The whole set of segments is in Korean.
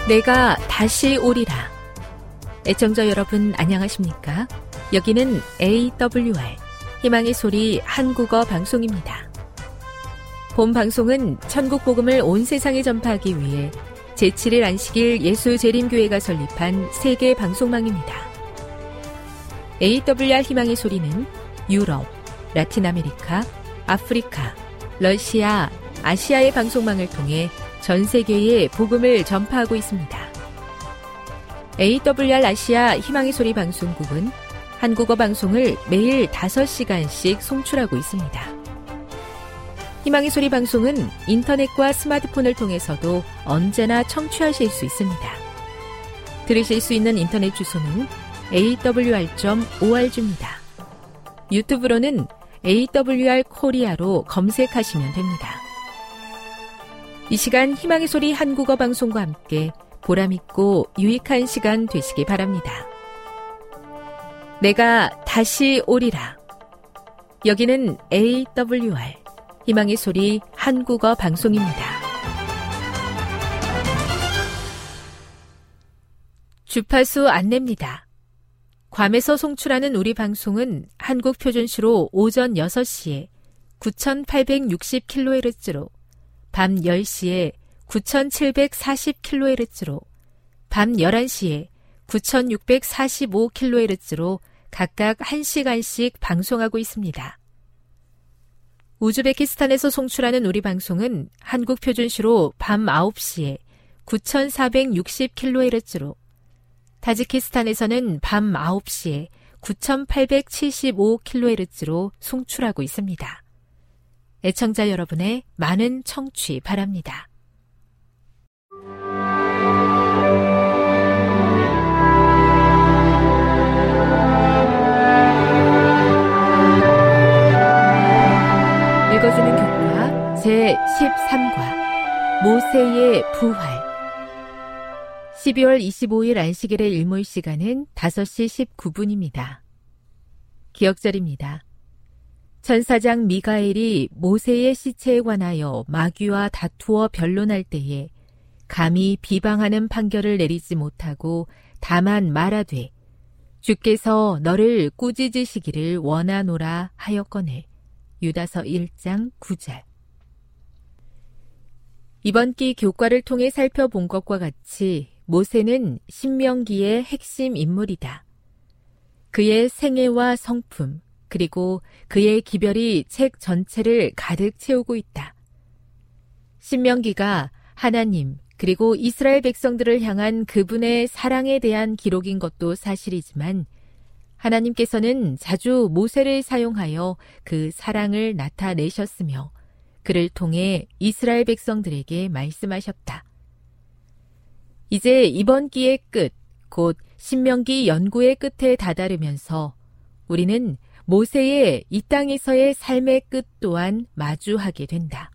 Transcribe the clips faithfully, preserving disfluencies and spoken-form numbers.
내가 다시 오리라. 애청자 여러분 안녕하십니까? 여기는 에이더블유알 희망의 소리 한국어 방송입니다. 본 방송은 천국 복음을 온 세상에 전파하기 위해 제칠 일 안식일 예수재림교회가 설립한 세계 방송망입니다. 에이더블유알 희망의 소리는 유럽, 라틴 아메리카, 아프리카, 러시아, 아시아의 방송망을 통해 전 세계에 복음을 전파하고 있습니다. 에이더블유알 아시아 희망의 소리 방송국은 한국어 방송을 매일 다섯 시간씩 송출하고 있습니다. 희망의 소리 방송은 인터넷과 스마트폰을 통해서도 언제나 청취하실 수 있습니다. 들으실 수 있는 인터넷 주소는 에이더블유알 닷 오알지입니다. 유튜브로는 에이더블유알 코리아로 검색하시면 됩니다. 이 시간 희망의 소리 한국어 방송과 함께 보람있고 유익한 시간 되시기 바랍니다. 내가 다시 오리라. 여기는 에이더블유알 희망의 소리 한국어 방송입니다. 주파수 안내입니다. 괌에서 송출하는 우리 방송은 한국 표준시로 오전 여섯 시에 구천팔백육십 킬로헤르츠로 밤 열 시에 구천칠백사십 킬로헤르츠로 밤 열한 시에 구천육백사십오 킬로헤르츠로 각각 한 시간씩 방송하고 있습니다. 우즈베키스탄에서 송출하는 우리 방송은 한국 표준시로 밤 아홉 시에 구천사백육십 킬로헤르츠로 타지키스탄에서는 밤 아홉 시에 구천팔백칠십오 킬로헤르츠로 송출하고 있습니다. 애청자 여러분의 많은 청취 바랍니다. 읽어주는 교과 제십삼 과 모세의 부활. 십이월 이십오일 안식일의 일몰 시간은 다섯 시 십구 분입니다. 기억절입니다. 천사장 미가엘이 모세의 시체에 관하여 마귀와 다투어 변론할 때에 감히 비방하는 판결을 내리지 못하고 다만 말하되 주께서 너를 꾸짖으시기를 원하노라 하였거늘. 유다서 일 장 구 절. 이번 기 교과를 통해 살펴본 것과 같이 모세는 신명기의 핵심 인물이다. 그의 생애와 성품, 그리고 그의 기별이 책 전체를 가득 채우고 있다. 신명기가 하나님 그리고 이스라엘 백성들을 향한 그분의 사랑에 대한 기록인 것도 사실이지만 하나님께서는 자주 모세를 사용하여 그 사랑을 나타내셨으며 그를 통해 이스라엘 백성들에게 말씀하셨다. 이제 이번 기의 끝, 곧 신명기 연구의 끝에 다다르면서 우리는 모세의 이 땅에서의 삶의 끝 또한 마주하게 된다.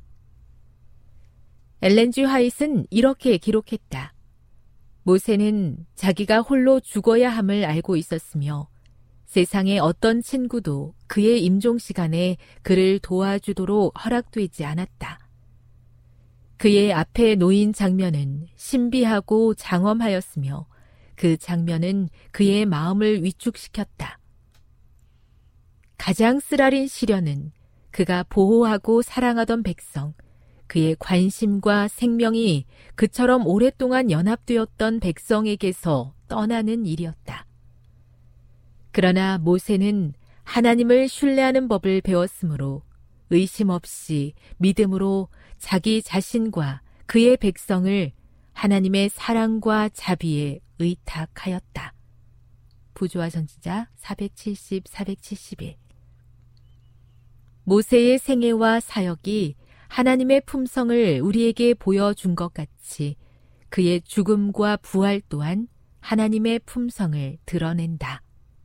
엘렌 지 화이트는 이렇게 기록했다. 모세는 자기가 홀로 죽어야 함을 알고 있었으며 세상의 어떤 친구도 그의 임종 시간에 그를 도와주도록 허락되지 않았다. 그의 앞에 놓인 장면은 신비하고 장엄하였으며 그 장면은 그의 마음을 위축시켰다. 가장 쓰라린 시련은 그가 보호하고 사랑하던 백성, 그의 관심과 생명이 그처럼 오랫동안 연합되었던 백성에게서 떠나는 일이었다. 그러나 모세는 하나님을 신뢰하는 법을 배웠으므로 의심 없이 믿음으로 자기 자신과 그의 백성을 하나님의 사랑과 자비에 의탁하였다. 부조화 선지자 사백칠십, 사백칠십일. 모세의 생애와 사역이 하나님의 품성을 우리에게 보여준 것 같이 그의 죽음과 부활 또한 하나님의 품성을 드러낸다.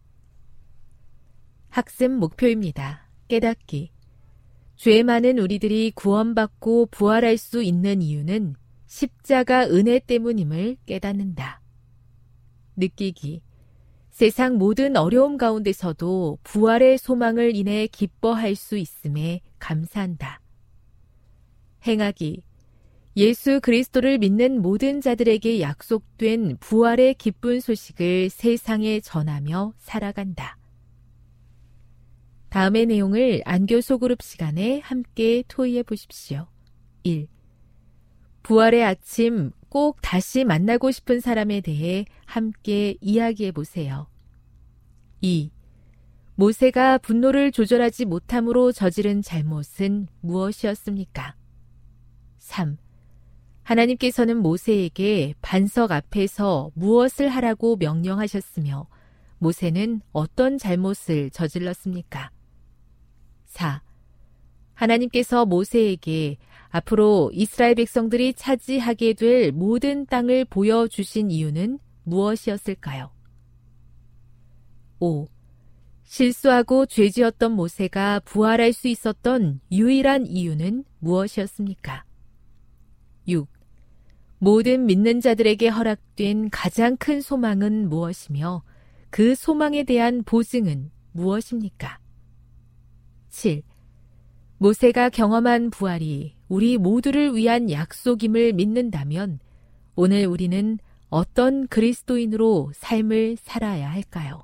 학습 목표입니다. 깨닫기. 죄 많은 우리들이 구원받고 부활할 수 있는 이유는 십자가 은혜 때문임을 깨닫는다. 느끼기. 세상 모든 어려움 가운데서도 부활의 소망을 인해 기뻐할 수 있음에 감사한다. 행하기. 예수 그리스도를 믿는 모든 자들에게 약속된 부활의 기쁜 소식을 세상에 전하며 살아간다. 다음의 내용을 안교 소그룹 시간에 함께 토의해 보십시오. 일. 부활의 아침 꼭 다시 만나고 싶은 사람에 대해 함께 이야기해 보세요. 이. 모세가 분노를 조절하지 못함으로 저지른 잘못은 무엇이었습니까? 삼. 하나님께서는 모세에게 반석 앞에서 무엇을 하라고 명령하셨으며 모세는 어떤 잘못을 저질렀습니까? 사. 하나님께서 모세에게 앞으로 이스라엘 백성들이 차지하게 될 모든 땅을 보여주신 이유는 무엇이었을까요? 오. 실수하고 죄지었던 모세가 부활할 수 있었던 유일한 이유는 무엇이었습니까? 육. 모든 믿는 자들에게 허락된 가장 큰 소망은 무엇이며 그 소망에 대한 보증은 무엇입니까? 칠. 모세가 경험한 부활이 우리 모두를 위한 약속임을 믿는다면 오늘 우리는 어떤 그리스도인으로 삶을 살아야 할까요?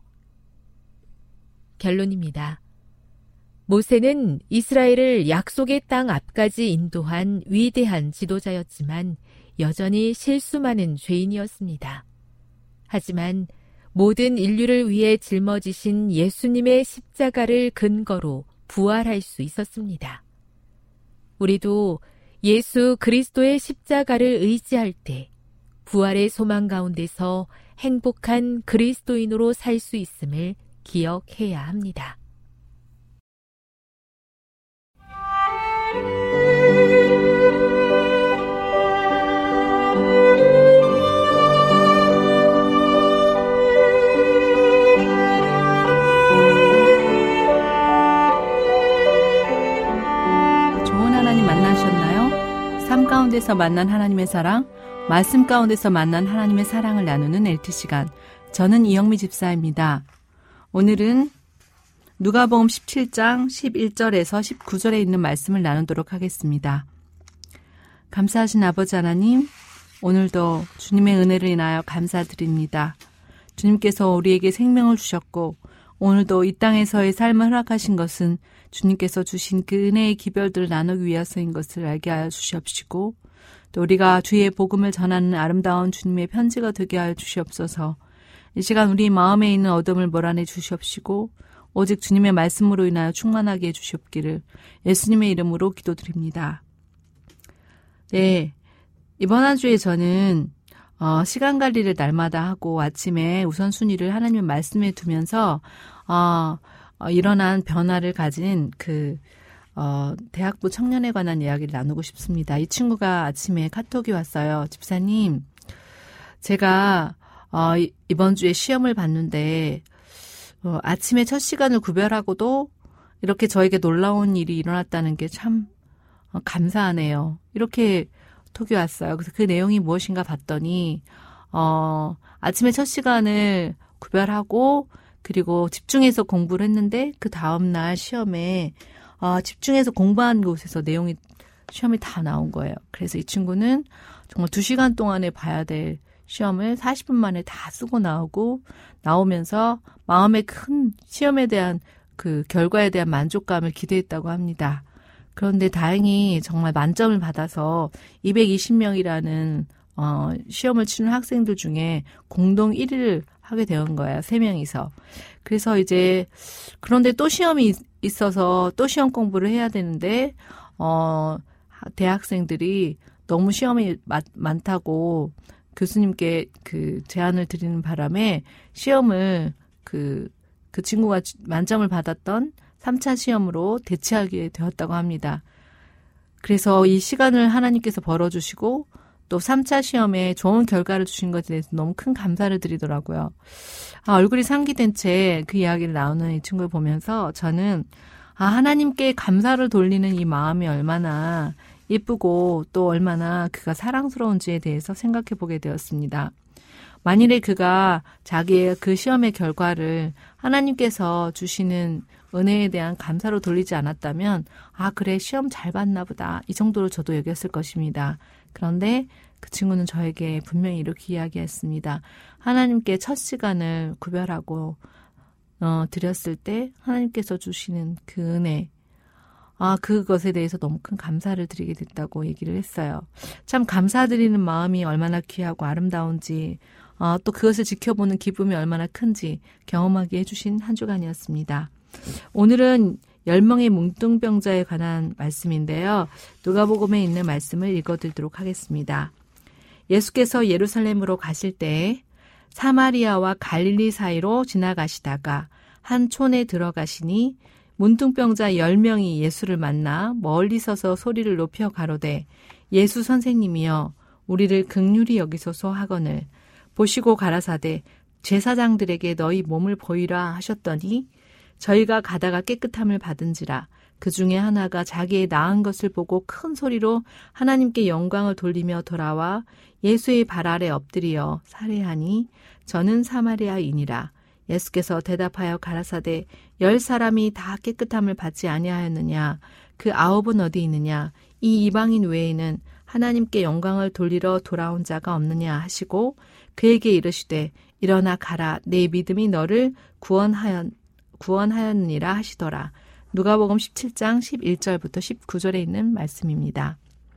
결론입니다. 모세는 이스라엘을 약속의 땅 앞까지 인도한 위대한 지도자였지만 여전히 실수 많은 죄인이었습니다. 하지만 모든 인류를 위해 짊어지신 예수님의 십자가를 근거로 부활할 수 있었습니다. 우리도 예수 그리스도의 십자가를 의지할 때 부활의 소망 가운데서 행복한 그리스도인으로 살 수 있음을 기억해야 합니다. 좋은 하나님 만나셨나요? 삶 가운데서 만난 하나님의 사랑, 말씀 가운데서 만난 하나님의 사랑을 나누는 엘티 시간. 저는 이영미 집사입니다. 오늘은 누가복음 십칠 장 십일 절에서 십구 절에 있는 말씀을 나누도록 하겠습니다. 감사하신 아버지 하나님, 오늘도 주님의 은혜를 인하여 감사드립니다. 주님께서 우리에게 생명을 주셨고 오늘도 이 땅에서의 삶을 허락하신 것은 주님께서 주신 그 은혜의 기별들을 나누기 위해서인 것을 알게 하여 주시옵시고 또 우리가 주의 복음을 전하는 아름다운 주님의 편지가 되게 하여 주시옵소서. 이 시간 우리 마음에 있는 어둠을 몰아내 주시옵시고 오직 주님의 말씀으로 인하여 충만하게 해주시옵기를 예수님의 이름으로 기도드립니다. 네, 이번 한 주에 저는 어, 시간 관리를 날마다 하고 아침에 우선순위를 하나님의 말씀에 두면서 어, 어, 일어난 변화를 가진 그 어, 대학부 청년에 관한 이야기를 나누고 싶습니다. 이 친구가 아침에 카톡이 왔어요. 집사님, 제가 어, 이번 주에 시험을 봤는데 어, 아침에 첫 시간을 구별하고도 이렇게 저에게 놀라운 일이 일어났다는 게 참 어, 감사하네요. 이렇게 톡이 왔어요. 그래서 그 내용이 무엇인가 봤더니 어, 아침에 첫 시간을 구별하고 그리고 집중해서 공부를 했는데 그 다음날 시험에 어, 집중해서 공부한 곳에서 내용이 시험이 다 나온 거예요. 그래서 이 친구는 정말 두 시간 동안에 봐야 될 시험을 사십 분 만에 다 쓰고 나오고 나오면서 마음에 큰 시험에 대한 그 결과에 대한 만족감을 기대했다고 합니다. 그런데 다행히 정말 만점을 받아서 이백이십 명이라는 어, 시험을 치는 학생들 중에 공동 일 위를 하게 된 거예요. 세 명이서. 그래서 이제 그런데 또 시험이 있어서 또 시험 공부를 해야 되는데 어, 대학생들이 너무 시험이 많, 많다고 교수님께 그 제안을 드리는 바람에 시험을 그, 그 친구가 만점을 받았던 삼 차 시험으로 대체하게 되었다고 합니다. 그래서 이 시간을 하나님께서 벌어주시고 또 삼 차 시험에 좋은 결과를 주신 것에 대해서 너무 큰 감사를 드리더라고요. 아, 얼굴이 상기된 채 그 이야기를 나오는 이 친구를 보면서 저는 아, 하나님께 감사를 돌리는 이 마음이 얼마나 예쁘고 또 얼마나 그가 사랑스러운지에 대해서 생각해 보게 되었습니다. 만일에 그가 자기의 그 시험의 결과를 하나님께서 주시는 은혜에 대한 감사로 돌리지 않았다면 아 그래 시험 잘 봤나 보다 이 정도로 저도 여겼을 것입니다. 그런데 그 친구는 저에게 분명히 이렇게 이야기했습니다. 하나님께 첫 시간을 구별하고 어, 드렸을 때 하나님께서 주시는 그 은혜, 아, 그것에 대해서 너무 큰 감사를 드리게 됐다고 얘기를 했어요. 참 감사드리는 마음이 얼마나 귀하고 아름다운지, 어, 또 그것을 지켜보는 기쁨이 얼마나 큰지 경험하게 해주신 한 주간이었습니다. 오늘은 열 명의 뭉뚱병자에 관한 말씀인데요. 누가복음에 있는 말씀을 읽어드리도록 하겠습니다. 예수께서 예루살렘으로 가실 때 사마리아와 갈릴리 사이로 지나가시다가 한 촌에 들어가시니 문둥병자 열 명이 예수를 만나 멀리 서서 소리를 높여 가로되 예수 선생님이여 우리를 긍휼히 여기소서 하거늘 보시고 가라사대 제사장들에게 너희 몸을 보이라 하셨더니 저희가 가다가 깨끗함을 받은지라 그 중에 하나가 자기의 나은 것을 보고 큰 소리로 하나님께 영광을 돌리며 돌아와 예수의 발 아래 엎드리어 살해하니 저는 사마리아인이라. 예수께서 대답하여 가라사대 열 사람이 다 깨끗함을 받지 아니하였느냐? 그 아홉은 어디 있느냐? 이 이방인 외에는 하나님께 영광을 돌리러 돌아온 자가 없느냐 하시고 그에게 이르시되 일어나 가라 내 믿음이 너를 구원하였, 구원하였느니라 하시더라. 누가복음 십칠 장 십일 절부터 십구 절에 있는 말씀입니다.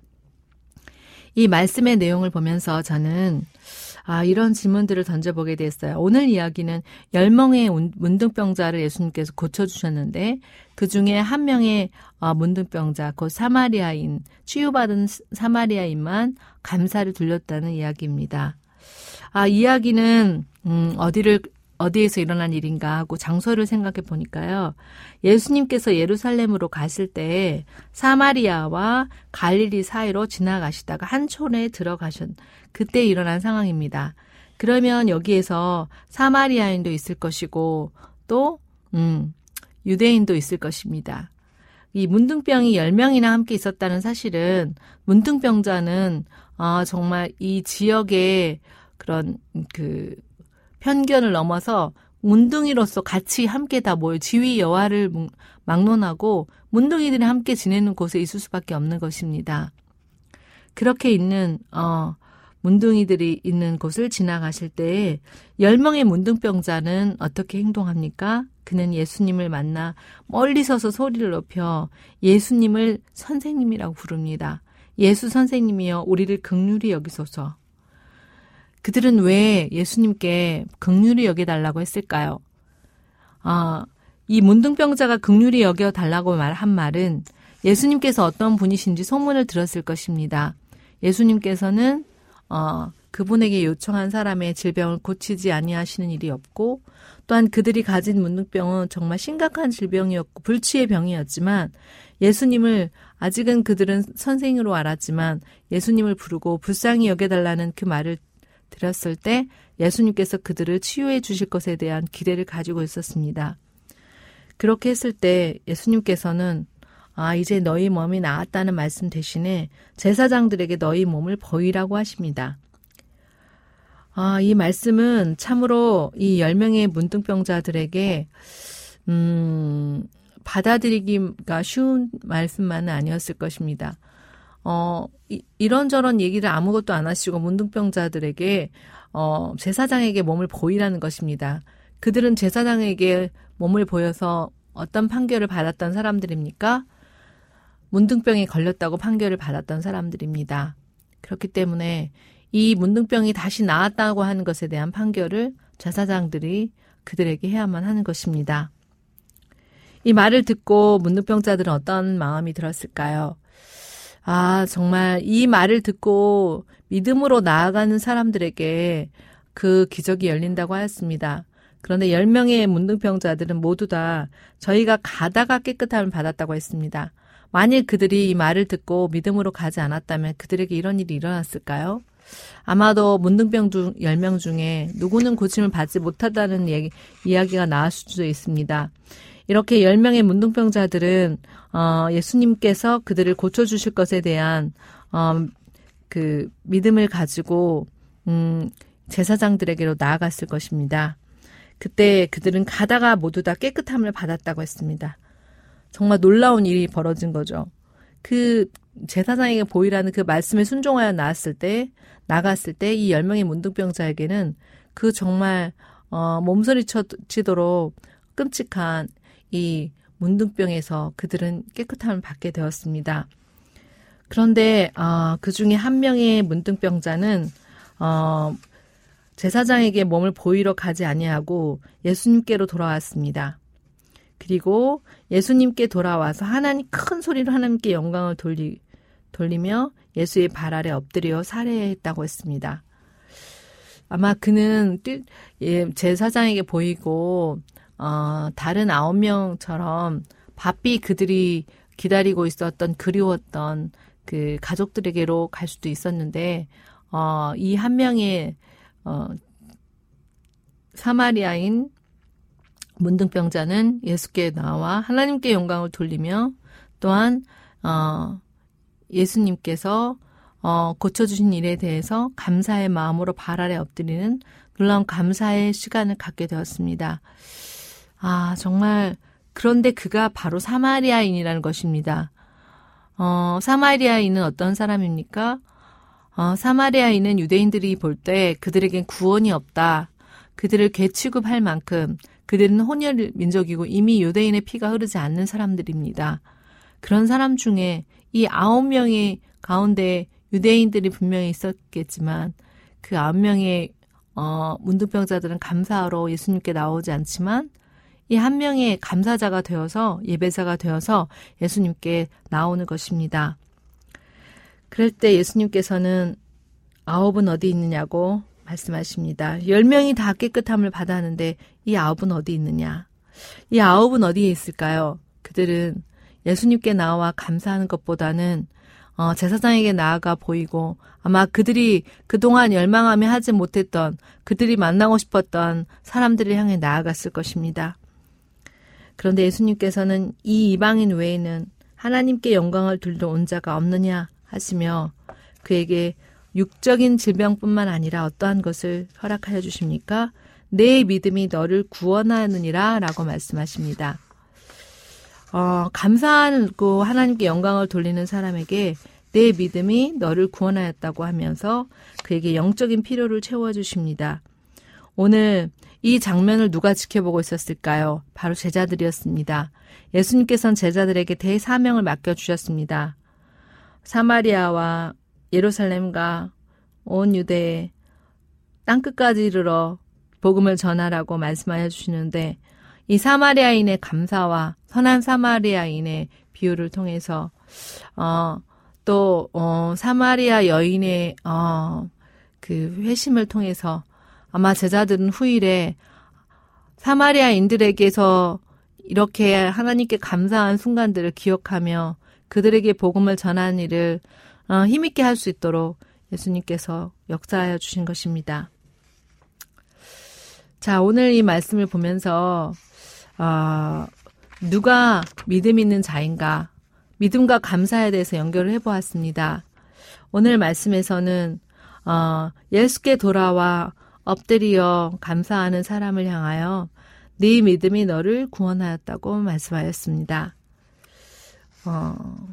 이 말씀의 내용을 보면서 저는 아, 이런 질문들을 던져보게 됐어요. 오늘 이야기는 열 명의 문둥병자를 예수님께서 고쳐주셨는데 그 중에 한 명의 문둥병자, 곧 사마리아인, 치유받은 사마리아인만 감사를 돌렸다는 이야기입니다. 아, 이야기는 음, 어디를 어디에서 일어난 일인가 하고 장소를 생각해 보니까요. 예수님께서 예루살렘으로 가실 때 사마리아와 갈릴리 사이로 지나가시다가 한 촌에 들어가셨, 그때 일어난 상황입니다. 그러면 여기에서 사마리아인도 있을 것이고 또 음, 유대인도 있을 것입니다. 이 문둥병이 열 명이나 함께 있었다는 사실은 문둥병자는 어, 정말 이 지역의 그런 그 편견을 넘어서 문둥이로서 같이 함께 다 모여 지위 여하를 막론하고 문둥이들이 함께 지내는 곳에 있을 수밖에 없는 것입니다. 그렇게 있는 어, 문둥이들이 있는 곳을 지나가실 때 열 명의 문둥병자는 어떻게 행동합니까? 그는 예수님을 만나 멀리 서서 소리를 높여 예수님을 선생님이라고 부릅니다. 예수 선생님이여 우리를 긍휼히 여기소서. 그들은 왜 예수님께 긍휼히 여겨달라고 했을까요? 아, 이 문둥병자가 긍휼히 여겨달라고 말한 말은 예수님께서 어떤 분이신지 소문을 들었을 것입니다. 예수님께서는 어, 그분에게 요청한 사람의 질병을 고치지 아니하시는 일이 없고 또한 그들이 가진 문둥병은 정말 심각한 질병이었고 불치의 병이었지만 예수님을 아직은 그들은 선생으로 알았지만 예수님을 부르고 불쌍히 여겨달라는 그 말을 들었을 때 예수님께서 그들을 치유해 주실 것에 대한 기대를 가지고 있었습니다. 그렇게 했을 때 예수님께서는 아, 이제 너희 몸이 나았다는 말씀 대신에 제사장들에게 너희 몸을 보이라고 하십니다. 아, 이 말씀은 참으로 이 열 명의 문둥병자들에게 음, 받아들이기가 쉬운 말씀만은 아니었을 것입니다. 어, 이, 이런저런 얘기를 아무것도 안 하시고 문둥병자들에게 어, 제사장에게 몸을 보이라는 것입니다. 그들은 제사장에게 몸을 보여서 어떤 판결을 받았던 사람들입니까? 문둥병에 걸렸다고 판결을 받았던 사람들입니다. 그렇기 때문에 이 문둥병이 다시 나았다고 하는 것에 대한 판결을 제사장들이 그들에게 해야만 하는 것입니다. 이 말을 듣고 문둥병자들은 어떤 마음이 들었을까요? 아, 정말 이 말을 듣고 믿음으로 나아가는 사람들에게 그 기적이 열린다고 하였습니다. 그런데 열 명의 문둥병자들은 모두 다 저희가 가다가 깨끗함을 받았다고 했습니다. 만일 그들이 이 말을 듣고 믿음으로 가지 않았다면 그들에게 이런 일이 일어났을까요? 아마도 문둥병 중 열 명 중에 누구는 고침을 받지 못하다는 얘기, 이야기가 나올 수도 있습니다. 이렇게 열 명의 문둥병자들은 어, 예수님께서 그들을 고쳐주실 것에 대한 어, 그 믿음을 가지고 음, 제사장들에게로 나아갔을 것입니다. 그때 그들은 가다가 모두 다 깨끗함을 받았다고 했습니다. 정말 놀라운 일이 벌어진 거죠. 그 제사장에게 보이라는 그 말씀에 순종하여 나왔을 때, 나갔을 때 이 열 명의 문둥병자에게는 그 정말 어, 몸서리치도록 끔찍한 이 문둥병에서 그들은 깨끗함을 받게 되었습니다. 그런데 어, 그 중에 한 명의 문둥병자는 어, 제사장에게 몸을 보이러 가지 아니하고 예수님께로 돌아왔습니다. 그리고 예수님께 돌아와서 하나님 큰 소리로 하나님께 영광을 돌리, 돌리며 예수의 발 아래 엎드려 살해했다고 했습니다. 아마 그는 제사장에게 보이고 어, 다른 아홉 명처럼 바삐 그들이 기다리고 있었던 그리웠던 그 가족들에게로 갈 수도 있었는데 어, 이 한 명의 어, 사마리아인 문둥병자는 예수께 나와 하나님께 영광을 돌리며 또한 어, 예수님께서 어, 고쳐주신 일에 대해서 감사의 마음으로 발 아래 엎드리는 놀라운 감사의 시간을 갖게 되었습니다. 아, 정말 그런데 그가 바로 사마리아인이라는 것입니다. 어, 사마리아인은 어떤 사람입니까? 어, 사마리아인은 유대인들이 볼 때 그들에겐 구원이 없다. 그들을 괴취급할 만큼 그들은 혼혈 민족이고 이미 유대인의 피가 흐르지 않는 사람들입니다. 그런 사람 중에 이 아홉 명의 가운데 유대인들이 분명히 있었겠지만 그 아홉 명의 어, 문둥병자들은 감사하러 예수님께 나오지 않지만 이 한 명의 감사자가 되어서 예배자가 되어서 예수님께 나오는 것입니다. 그럴 때 예수님께서는 아홉은 어디 있느냐고 말씀하십니다. 열 명이 다 깨끗함을 받았는데 이 아홉은 어디 있느냐? 이 아홉은 어디에 있을까요? 그들은 예수님께 나와 감사하는 것보다는 어, 제사장에게 나아가 보이고 아마 그들이 그동안 열망하며 하지 못했던 그들이 만나고 싶었던 사람들을 향해 나아갔을 것입니다. 그런데 예수님께서는 이 이방인 외에는 하나님께 영광을 돌려 온 자가 없느냐 하시며 그에게 육적인 질병뿐만 아니라 어떠한 것을 허락하여 주십니까? 내 믿음이 너를 구원하느니라 라고 말씀하십니다. 어, 감사하고 하나님께 영광을 돌리는 사람에게 내 믿음이 너를 구원하였다고 하면서 그에게 영적인 필요를 채워주십니다. 오늘 이 장면을 누가 지켜보고 있었을까요? 바로 제자들이었습니다. 예수님께서는 제자들에게 대사명을 맡겨주셨습니다. 사마리아와 예루살렘과 온 유대에 땅끝까지 이르러 복음을 전하라고 말씀하여 주시는데 이 사마리아인의 감사와 선한 사마리아인의 비유를 통해서 어, 또 어, 사마리아 여인의 어, 그 회심을 통해서 아마 제자들은 후일에 사마리아인들에게서 이렇게 하나님께 감사한 순간들을 기억하며 그들에게 복음을 전하는 일을 어, 힘있게 할 수 있도록 예수님께서 역사하여 주신 것입니다. 자, 오늘 이 말씀을 보면서 어, 누가 믿음 있는 자인가? 믿음과 감사에 대해서 연결을 해보았습니다. 오늘 말씀에서는 어, 예수께 돌아와 엎드려 감사하는 사람을 향하여 네 믿음이 너를 구원하였다고 말씀하였습니다. 어,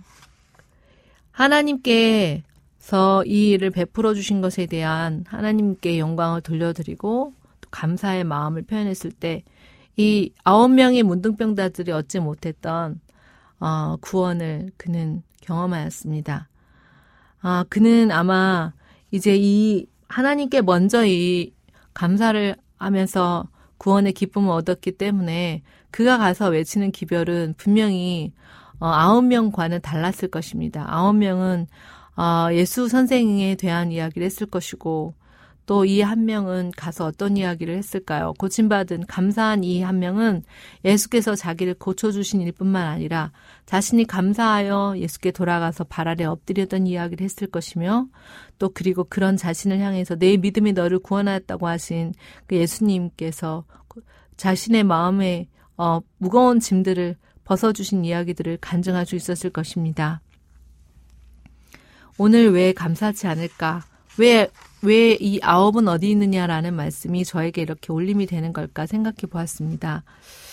하나님께서 이 일을 베풀어 주신 것에 대한 하나님께 영광을 돌려드리고 또 감사의 마음을 표현했을 때 이 아홉 명의 문둥병자들이 얻지 못했던 어, 구원을 그는 경험하였습니다. 아, 그는 아마 이제 이 하나님께 먼저 이 감사를 하면서 구원의 기쁨을 얻었기 때문에 그가 가서 외치는 기별은 분명히 어, 아홉 명과는 달랐을 것입니다. 아홉 명은 어, 예수 선생에 대한 이야기를 했을 것이고 또 이 한 명은 가서 어떤 이야기를 했을까요? 고침받은 감사한 이 한 명은 예수께서 자기를 고쳐주신 일뿐만 아니라 자신이 감사하여 예수께 돌아가서 발 아래 엎드렸던 이야기를 했을 것이며 또 그리고 그런 자신을 향해서 내 믿음이 너를 구원하였다고 하신 그 예수님께서 자신의 마음에 어, 무거운 짐들을 벗어주신 이야기들을 간증할 수 있었을 것입니다. 오늘 왜 감사하지 않을까? 왜, 왜 이 아홉은 어디 있느냐라는 말씀이 저에게 이렇게 올림이 되는 걸까 생각해 보았습니다.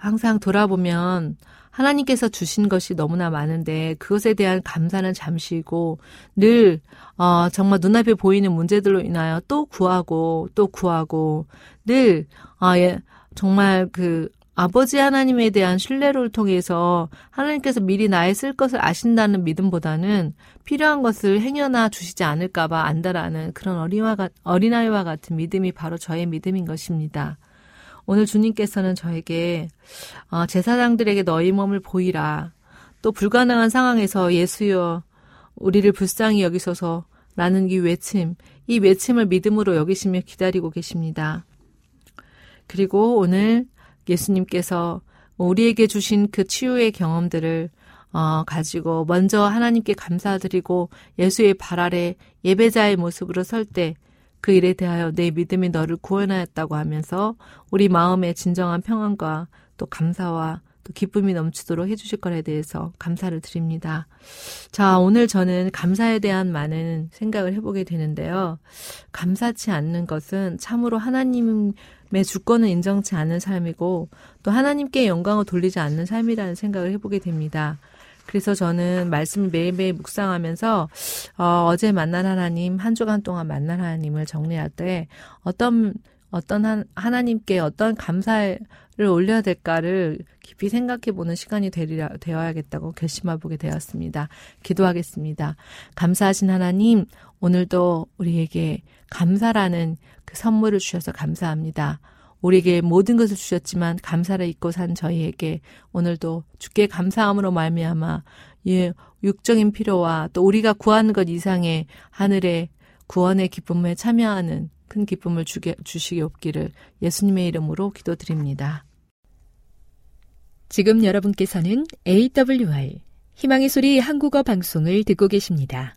항상 돌아보면 하나님께서 주신 것이 너무나 많은데 그것에 대한 감사는 잠시고 늘 어, 정말 눈앞에 보이는 문제들로 인하여 또 구하고 또 구하고 늘 어, 예, 정말 그 아버지 하나님에 대한 신뢰를 통해서 하나님께서 미리 나의 쓸 것을 아신다는 믿음보다는 필요한 것을 행여나 주시지 않을까 봐 안다라는 그런 어린아이와, 어린아이와 같은 믿음이 바로 저의 믿음인 것입니다. 오늘 주님께서는 저에게 어, 제사장들에게 너희 몸을 보이라. 또 불가능한 상황에서 예수여 우리를 불쌍히 여기소서 라는 이 외침, 이 외침을 믿음으로 여기시며 기다리고 계십니다. 그리고 오늘 예수님께서 우리에게 주신 그 치유의 경험들을 어, 가지고 먼저 하나님께 감사드리고 예수의 발 아래 예배자의 모습으로 설 때 그 일에 대하여 내 믿음이 너를 구원하였다고 하면서 우리 마음의 진정한 평안과 또 감사와 또 기쁨이 넘치도록 해주실 것에 대해서 감사를 드립니다. 자, 오늘 저는 감사에 대한 많은 생각을 해보게 되는데요. 감사치 않는 것은 참으로 하나님의 주권을 인정치 않는 삶이고 또 하나님께 영광을 돌리지 않는 삶이라는 생각을 해보게 됩니다. 그래서 저는 말씀을 매일매일 묵상하면서 어, 어제 만난 하나님, 한 주간 동안 만난 하나님을 정리할 때 어떤 어떤 한, 하나님께 어떤 감사를 올려야 될까를 깊이 생각해보는 시간이 되리라, 되어야겠다고 결심해보게 되었습니다. 기도하겠습니다. 감사하신 하나님, 오늘도 우리에게 감사라는 그 선물을 주셔서 감사합니다. 우리에게 모든 것을 주셨지만 감사를 잊고 산 저희에게 오늘도 주께 감사함으로 말미암아 예, 육적인 필요와 또 우리가 구하는 것 이상의 하늘의 구원의 기쁨에 참여하는 큰 기쁨을 주게, 주시기 없기를 예수님의 이름으로 기도드립니다. 지금 여러분께서는 에이더블유알 희망의 소리 한국어 방송을 듣고 계십니다.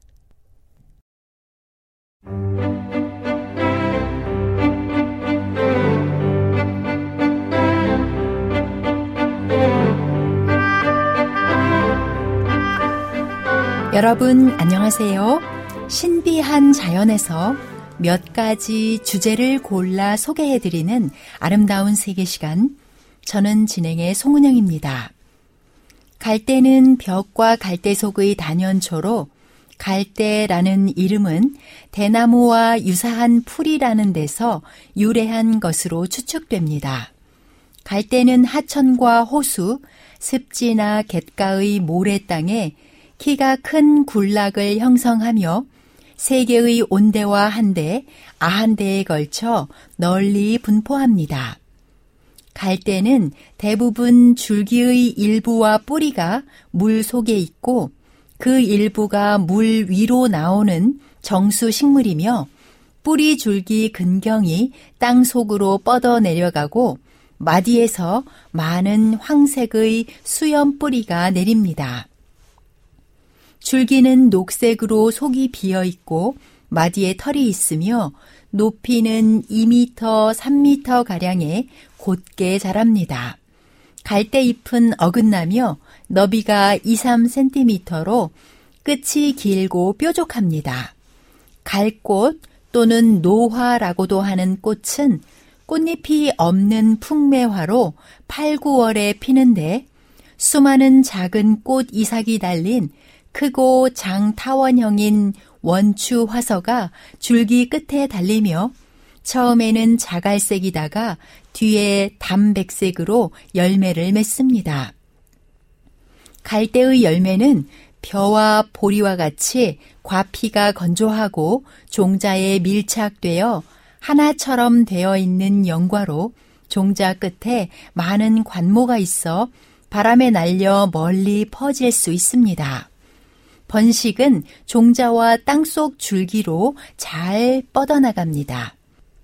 여러분 안녕하세요. 신비한 자연에서 몇 가지 주제를 골라 소개해드리는 아름다운 세계 시간, 저는 진행의 송은영입니다. 갈대는 벽과 갈대속의 단연초로 갈대라는 이름은 대나무와 유사한 풀이라는 데서 유래한 것으로 추측됩니다. 갈대는 하천과 호수, 습지나 갯가의 모래 땅에 키가 큰 군락을 형성하며 세계의 온대와 한대, 아한대에 걸쳐 널리 분포합니다. 갈대는 대부분 줄기의 일부와 뿌리가 물 속에 있고 그 일부가 물 위로 나오는 정수 식물이며 뿌리 줄기 근경이 땅 속으로 뻗어 내려가고 마디에서 많은 황색의 수염 뿌리가 내립니다. 줄기는 녹색으로 속이 비어있고 마디에 털이 있으며 높이는 이 미터, 삼 미터 가량에 곧게 자랍니다. 갈대잎은 어긋나며 너비가 이, 삼 센티미터로 끝이 길고 뾰족합니다. 갈꽃 또는 노화라고도 하는 꽃은 꽃잎이 없는 풍매화로 팔, 구월에 피는데 수많은 작은 꽃 이삭이 달린 크고 장타원형인 원추 화서가 줄기 끝에 달리며 처음에는 자갈색이다가 뒤에 담백색으로 열매를 맺습니다. 갈대의 열매는 벼와 보리와 같이 과피가 건조하고 종자에 밀착되어 하나처럼 되어 있는 영과로 종자 끝에 많은 관모가 있어 바람에 날려 멀리 퍼질 수 있습니다. 번식은 종자와 땅속 줄기로 잘 뻗어나갑니다.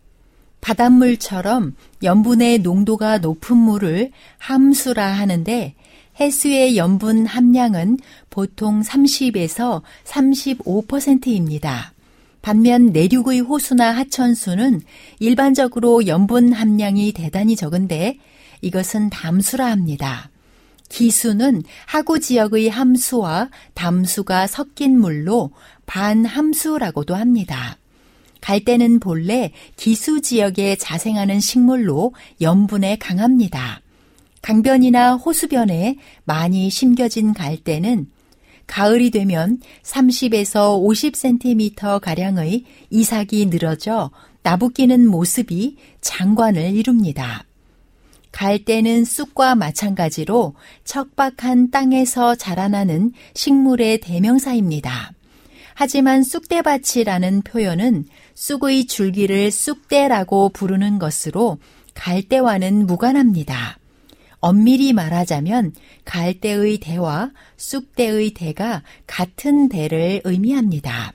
바닷물처럼 염분의 농도가 높은 물을 함수라 하는데 해수의 염분 함량은 보통 삼십에서 삼십오 퍼센트입니다. 반면 내륙의 호수나 하천수는 일반적으로 염분 함량이 대단히 적은데 이것은 담수라 합니다. 기수는 하구 지역의 함수와 담수가 섞인 물로 반함수라고도 합니다. 갈대는 본래 기수 지역에 자생하는 식물로 염분에 강합니다. 강변이나 호수변에 많이 심겨진 갈대는 가을이 되면 삼십에서 오십 센티미터 가량의 이삭이 늘어져 나부끼는 모습이 장관을 이룹니다. 갈대는 쑥과 마찬가지로 척박한 땅에서 자라나는 식물의 대명사입니다. 하지만 쑥대밭이라는 표현은 쑥의 줄기를 쑥대라고 부르는 것으로 갈대와는 무관합니다. 엄밀히 말하자면 갈대의 대와 쑥대의 대가 같은 대를 의미합니다.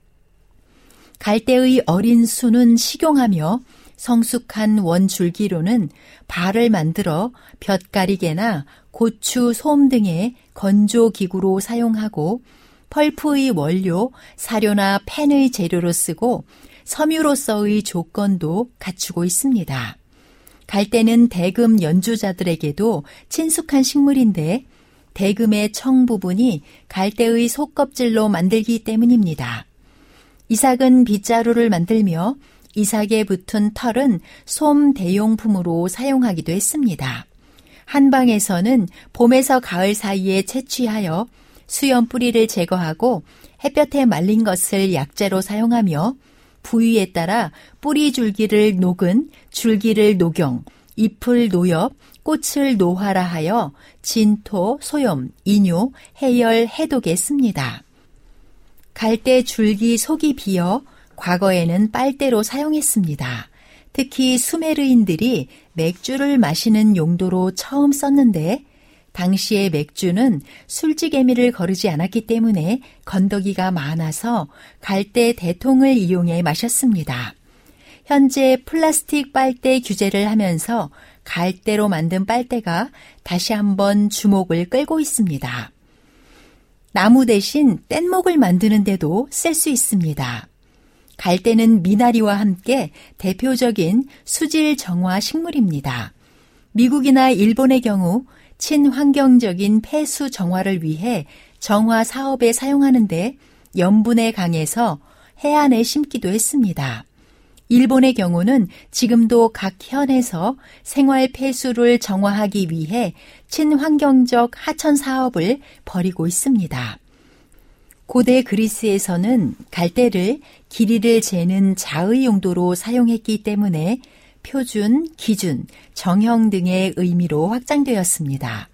갈대의 어린 수는 식용하며 성숙한 원줄기로는 발을 만들어 볕가리개나 고추, 솜 등의 건조기구로 사용하고 펄프의 원료, 사료나 펜의 재료로 쓰고 섬유로서의 조건도 갖추고 있습니다. 갈대는 대금 연주자들에게도 친숙한 식물인데 대금의 청 부분이 갈대의 속껍질로 만들기 때문입니다. 이삭은 빗자루를 만들며 이삭에 붙은 털은 솜 대용품으로 사용하기도 했습니다. 한방에서는 봄에서 가을 사이에 채취하여 수염 뿌리를 제거하고 햇볕에 말린 것을 약재로 사용하며 부위에 따라 뿌리 줄기를 녹은 줄기를 녹용, 잎을 노엽, 꽃을 노화라 하여 진토, 소염, 이뇨, 해열, 해독에 씁니다. 갈대 줄기 속이 비어 과거에는 빨대로 사용했습니다. 특히 수메르인들이 맥주를 마시는 용도로 처음 썼는데 당시의 맥주는 술지개미를 거르지 않았기 때문에 건더기가 많아서 갈대 대통을 이용해 마셨습니다. 현재 플라스틱 빨대 규제를 하면서 갈대로 만든 빨대가 다시 한번 주목을 끌고 있습니다. 나무 대신 뗏목을 만드는 데도 쓸 수 있습니다. 갈대는 미나리와 함께 대표적인 수질 정화 식물입니다. 미국이나 일본의 경우 친환경적인 폐수 정화를 위해 정화 사업에 사용하는데 염분에 강해서 해안에 심기도 했습니다. 일본의 경우는 지금도 각 현에서 생활 폐수를 정화하기 위해 친환경적 하천 사업을 벌이고 있습니다. 고대 그리스에서는 갈대를 길이를 재는 자의 용도로 사용했기 때문에 표준, 기준, 정형 등의 의미로 확장되었습니다.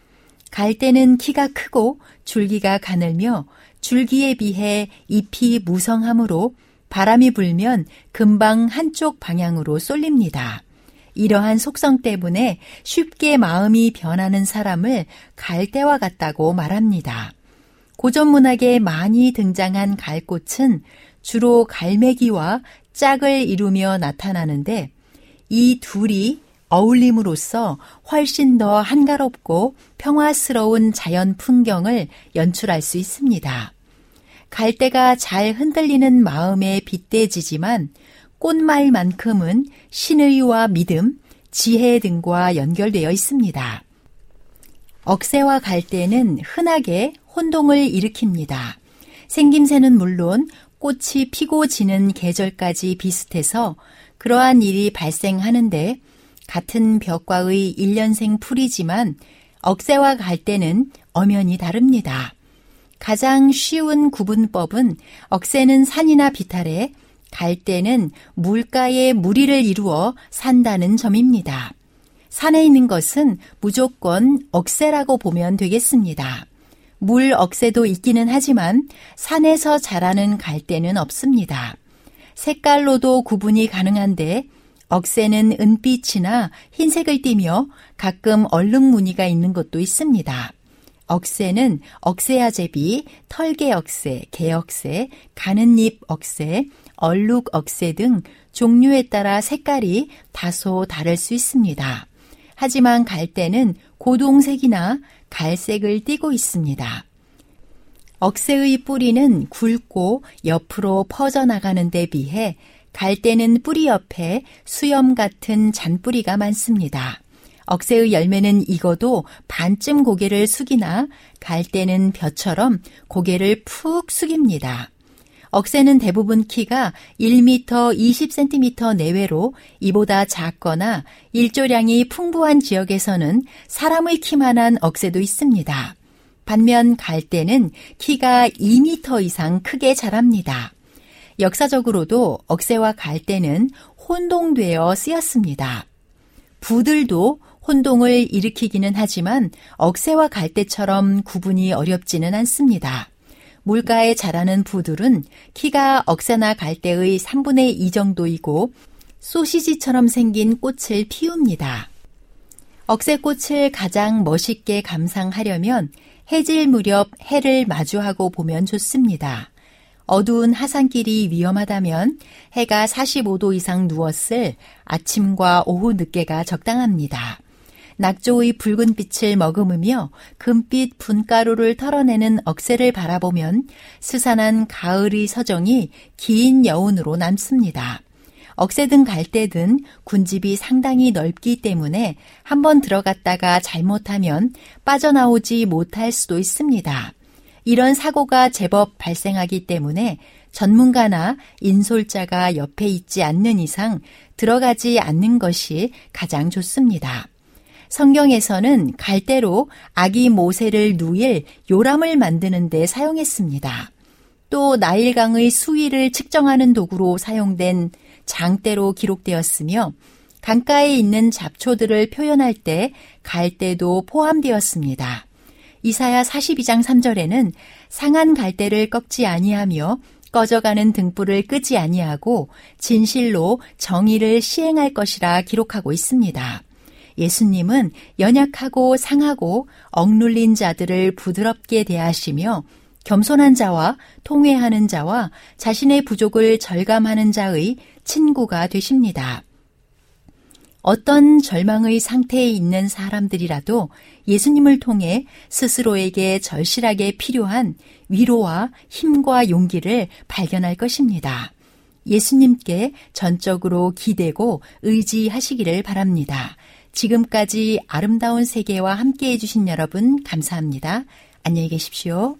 갈대는 키가 크고 줄기가 가늘며 줄기에 비해 잎이 무성하므로 바람이 불면 금방 한쪽 방향으로 쏠립니다. 이러한 속성 때문에 쉽게 마음이 변하는 사람을 갈대와 같다고 말합니다. 고전 문학에 많이 등장한 갈꽃은 주로 갈매기와 짝을 이루며 나타나는데 이 둘이 어울림으로써 훨씬 더 한가롭고 평화스러운 자연 풍경을 연출할 수 있습니다. 갈대가 잘 흔들리는 마음에 빗대지지만 꽃말만큼은 신의와 믿음, 지혜 등과 연결되어 있습니다. 억새와 갈대는 흔하게 혼동을 일으킵니다. 생김새는 물론 꽃이 피고 지는 계절까지 비슷해서 그러한 일이 발생하는데 같은 벽과의 일년생 풀이지만 억새와 갈대는 엄연히 다릅니다. 가장 쉬운 구분법은 억새는 산이나 비탈에 갈대는 물가에 무리를 이루어 산다는 점입니다. 산에 있는 것은 무조건 억새라고 보면 되겠습니다. 물 억새도 있기는 하지만 산에서 자라는 갈대는 없습니다. 색깔로도 구분이 가능한데 억새는 은빛이나 흰색을 띠며 가끔 얼룩 무늬가 있는 것도 있습니다. 억새는 억새아제비, 털개억새, 개억새, 가는잎 억새, 얼룩 억새 등 종류에 따라 색깔이 다소 다를 수 있습니다. 하지만 갈대는 고동색이나 갈색을 띠고 있습니다. 억새의 뿌리는 굵고 옆으로 퍼져나가는 데 비해 갈대는 뿌리 옆에 수염 같은 잔뿌리가 많습니다. 억새의 열매는 익어도 반쯤 고개를 숙이나 갈대는 벼처럼 고개를 푹 숙입니다. 억새는 대부분 키가 일 미터 이십 센티미터 내외로 이보다 작거나 일조량이 풍부한 지역에서는 사람의 키만한 억새도 있습니다. 반면 갈대는 키가 이 미터 이상 크게 자랍니다. 역사적으로도 억새와 갈대는 혼동되어 쓰였습니다. 부들도 혼동을 일으키기는 하지만 억새와 갈대처럼 구분이 어렵지는 않습니다. 물가에 자라는 부들은 키가 억새나 갈대의 삼분의 이 정도이고 소시지처럼 생긴 꽃을 피웁니다. 억새꽃을 가장 멋있게 감상하려면 해질 무렵 해를 마주하고 보면 좋습니다. 어두운 하산길이 위험하다면 해가 사십오 도 이상 누웠을 아침과 오후 늦게가 적당합니다. 낙조의 붉은 빛을 머금으며 금빛 분가루를 털어내는 억새를 바라보면 스산한 가을의 서정이 긴 여운으로 남습니다. 억새든 갈대든 군집이 상당히 넓기 때문에 한번 들어갔다가 잘못하면 빠져나오지 못할 수도 있습니다. 이런 사고가 제법 발생하기 때문에 전문가나 인솔자가 옆에 있지 않는 이상 들어가지 않는 것이 가장 좋습니다. 성경에서는 갈대로 아기 모세를 누일 요람을 만드는 데 사용했습니다. 또 나일강의 수위를 측정하는 도구로 사용된 장대로 기록되었으며 강가에 있는 잡초들을 표현할 때 갈대도 포함되었습니다. 이사야 사십이 장 삼 절에는 상한 갈대를 꺾지 아니하며 꺼져가는 등불을 끄지 아니하고 진실로 정의를 시행할 것이라 기록하고 있습니다. 예수님은 연약하고 상하고 억눌린 자들을 부드럽게 대하시며 겸손한 자와 통회하는 자와 자신의 부족을 절감하는 자의 친구가 되십니다. 어떤 절망의 상태에 있는 사람들이라도 예수님을 통해 스스로에게 절실하게 필요한 위로와 힘과 용기를 발견할 것입니다. 예수님께 전적으로 기대고 의지하시기를 바랍니다. 지금까지 아름다운 세계와 함께해 주신 여러분 감사합니다. 안녕히 계십시오.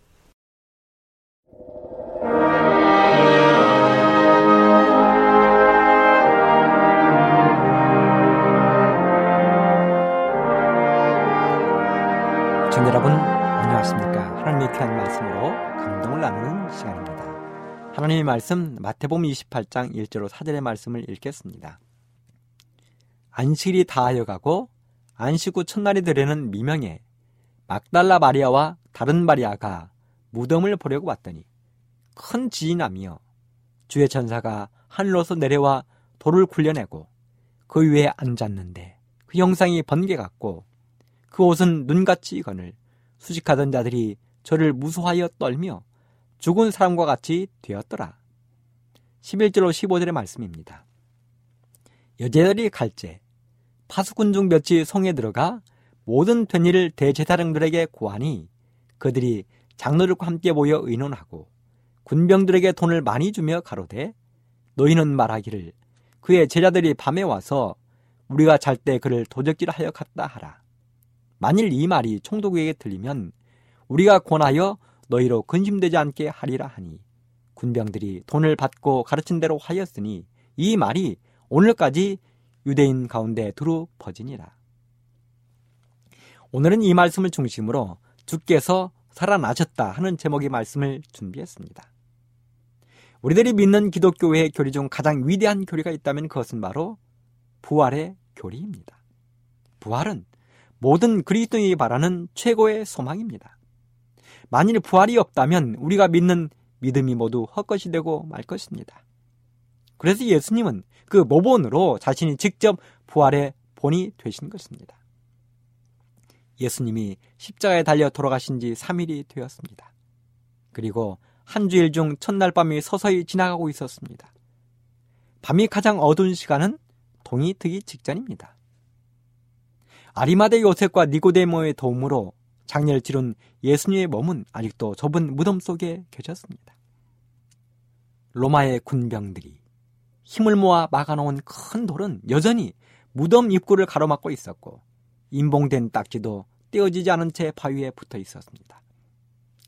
시청자 여러분 안녕하십니까. 하나님의 귀한 말씀으로 감동을 나누는 시간입니다. 하나님의 말씀 마태복음 이십팔 장 일 절로 사 절의 말씀을 읽겠습니다. 안식일이 다하여가고 안식 후 첫날이 되려는 미명에 막달라 마리아와 다른 마리아가 무덤을 보려고 왔더니 큰 지진이 나며 주의 천사가 하늘로서 내려와 돌을 굴려내고 그 위에 앉았는데 그 형상이 번개 같고 그 옷은 눈같이 익거늘 수식하던 자들이 저를 무수하여 떨며 죽은 사람과 같이 되었더라. 십일 절로 십오 절의 말씀입니다. 여자들이 갈제 파수꾼 중 몇이 성에 들어가 모든 된 일을 대제사장들에게 고하니 그들이 장로들과 함께 모여 의논하고 군병들에게 돈을 많이 주며 가로되 너희는 말하기를 그의 제자들이 밤에 와서 우리가 잘 때 그를 도적질하여 갔다 하라. 만일 이 말이 총독에게 들리면 우리가 권하여 너희로 근심되지 않게 하리라 하니 군병들이 돈을 받고 가르친 대로 하였으니 이 말이 오늘까지 유대인 가운데 두루 퍼지니라. 오늘은 이 말씀을 중심으로 주께서 살아나셨다 하는 제목의 말씀을 준비했습니다. 우리들이 믿는 기독교의 교리 중 가장 위대한 교리가 있다면 그것은 바로 부활의 교리입니다. 부활은 모든 그리스도인이 바라는 최고의 소망입니다. 만일 부활이 없다면 우리가 믿는 믿음이 모두 헛것이 되고 말 것입니다. 그래서 예수님은 그 모본으로 자신이 직접 부활의 본이 되신 것입니다. 예수님이 십자가에 달려 돌아가신 지 삼 일이 되었습니다. 그리고 한 주일 중 첫날 밤이 서서히 지나가고 있었습니다. 밤이 가장 어두운 시간은 동이 트기 직전입니다. 아리마대 요셉과 니고데모의 도움으로 장례를 치른 예수님의 몸은 아직도 좁은 무덤 속에 계셨습니다. 로마의 군병들이 힘을 모아 막아놓은 큰 돌은 여전히 무덤 입구를 가로막고 있었고 임봉된 딱지도 떼어지지 않은 채 바위에 붙어 있었습니다.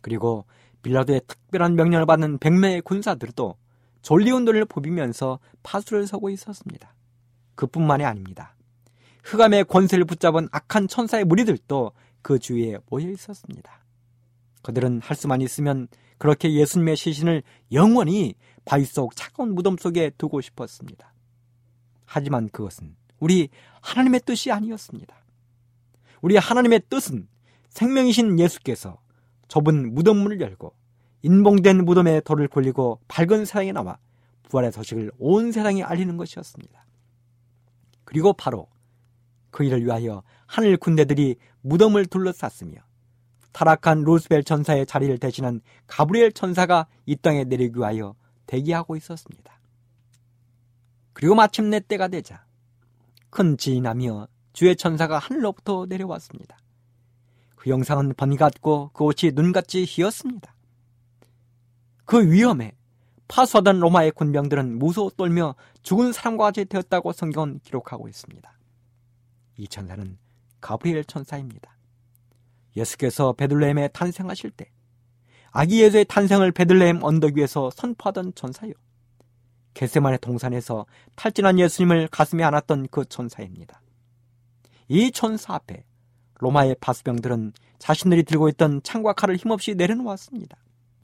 그리고 빌라도의 특별한 명령을 받는 백명의 군사들도 졸리운 눈을 부비면서 파수를 서고 있었습니다. 그뿐만이 아닙니다. 흑암의 권세를 붙잡은 악한 천사의 무리들도 그 주위에 모여 있었습니다. 그들은 할 수만 있으면 그렇게 예수님의 시신을 영원히 바위 속 차가운 무덤 속에 두고 싶었습니다. 하지만 그것은 우리 하나님의 뜻이 아니었습니다. 우리 하나님의 뜻은 생명이신 예수께서 좁은 무덤문을 열고 인봉된 무덤에 돌을 굴리고 밝은 세상에 나와 부활의 소식을 온 세상에 알리는 것이었습니다. 그리고 바로 그 일을 위하여 하늘 군대들이 무덤을 둘러쌌으며 타락한 루스벨 천사의 자리를 대신한 가브리엘 천사가 이 땅에 내리기 위하여 대기하고 있었습니다. 그리고 마침내 때가 되자 큰 지진이 나며 주의 천사가 하늘로부터 내려왔습니다. 그 영상은 번개 같고 그 옷이 눈같이 희었습니다. 그 위험에 파수하던 로마의 군병들은 무서워 떨며 죽은 사람과 같이 되었다고 성경은 기록하고 있습니다. 이 천사는 가브리엘 천사입니다. 예수께서 베들레헴에 탄생하실 때 아기 예수의 탄생을 베들레헴 언덕 위에서 선포하던 천사요, 겟세마네 동산에서 탈진한 예수님을 가슴에 안았던 그 천사입니다. 이 천사 앞에 로마의 파수병들은 자신들이 들고 있던 창과 칼을 힘없이 내려놓았습니다.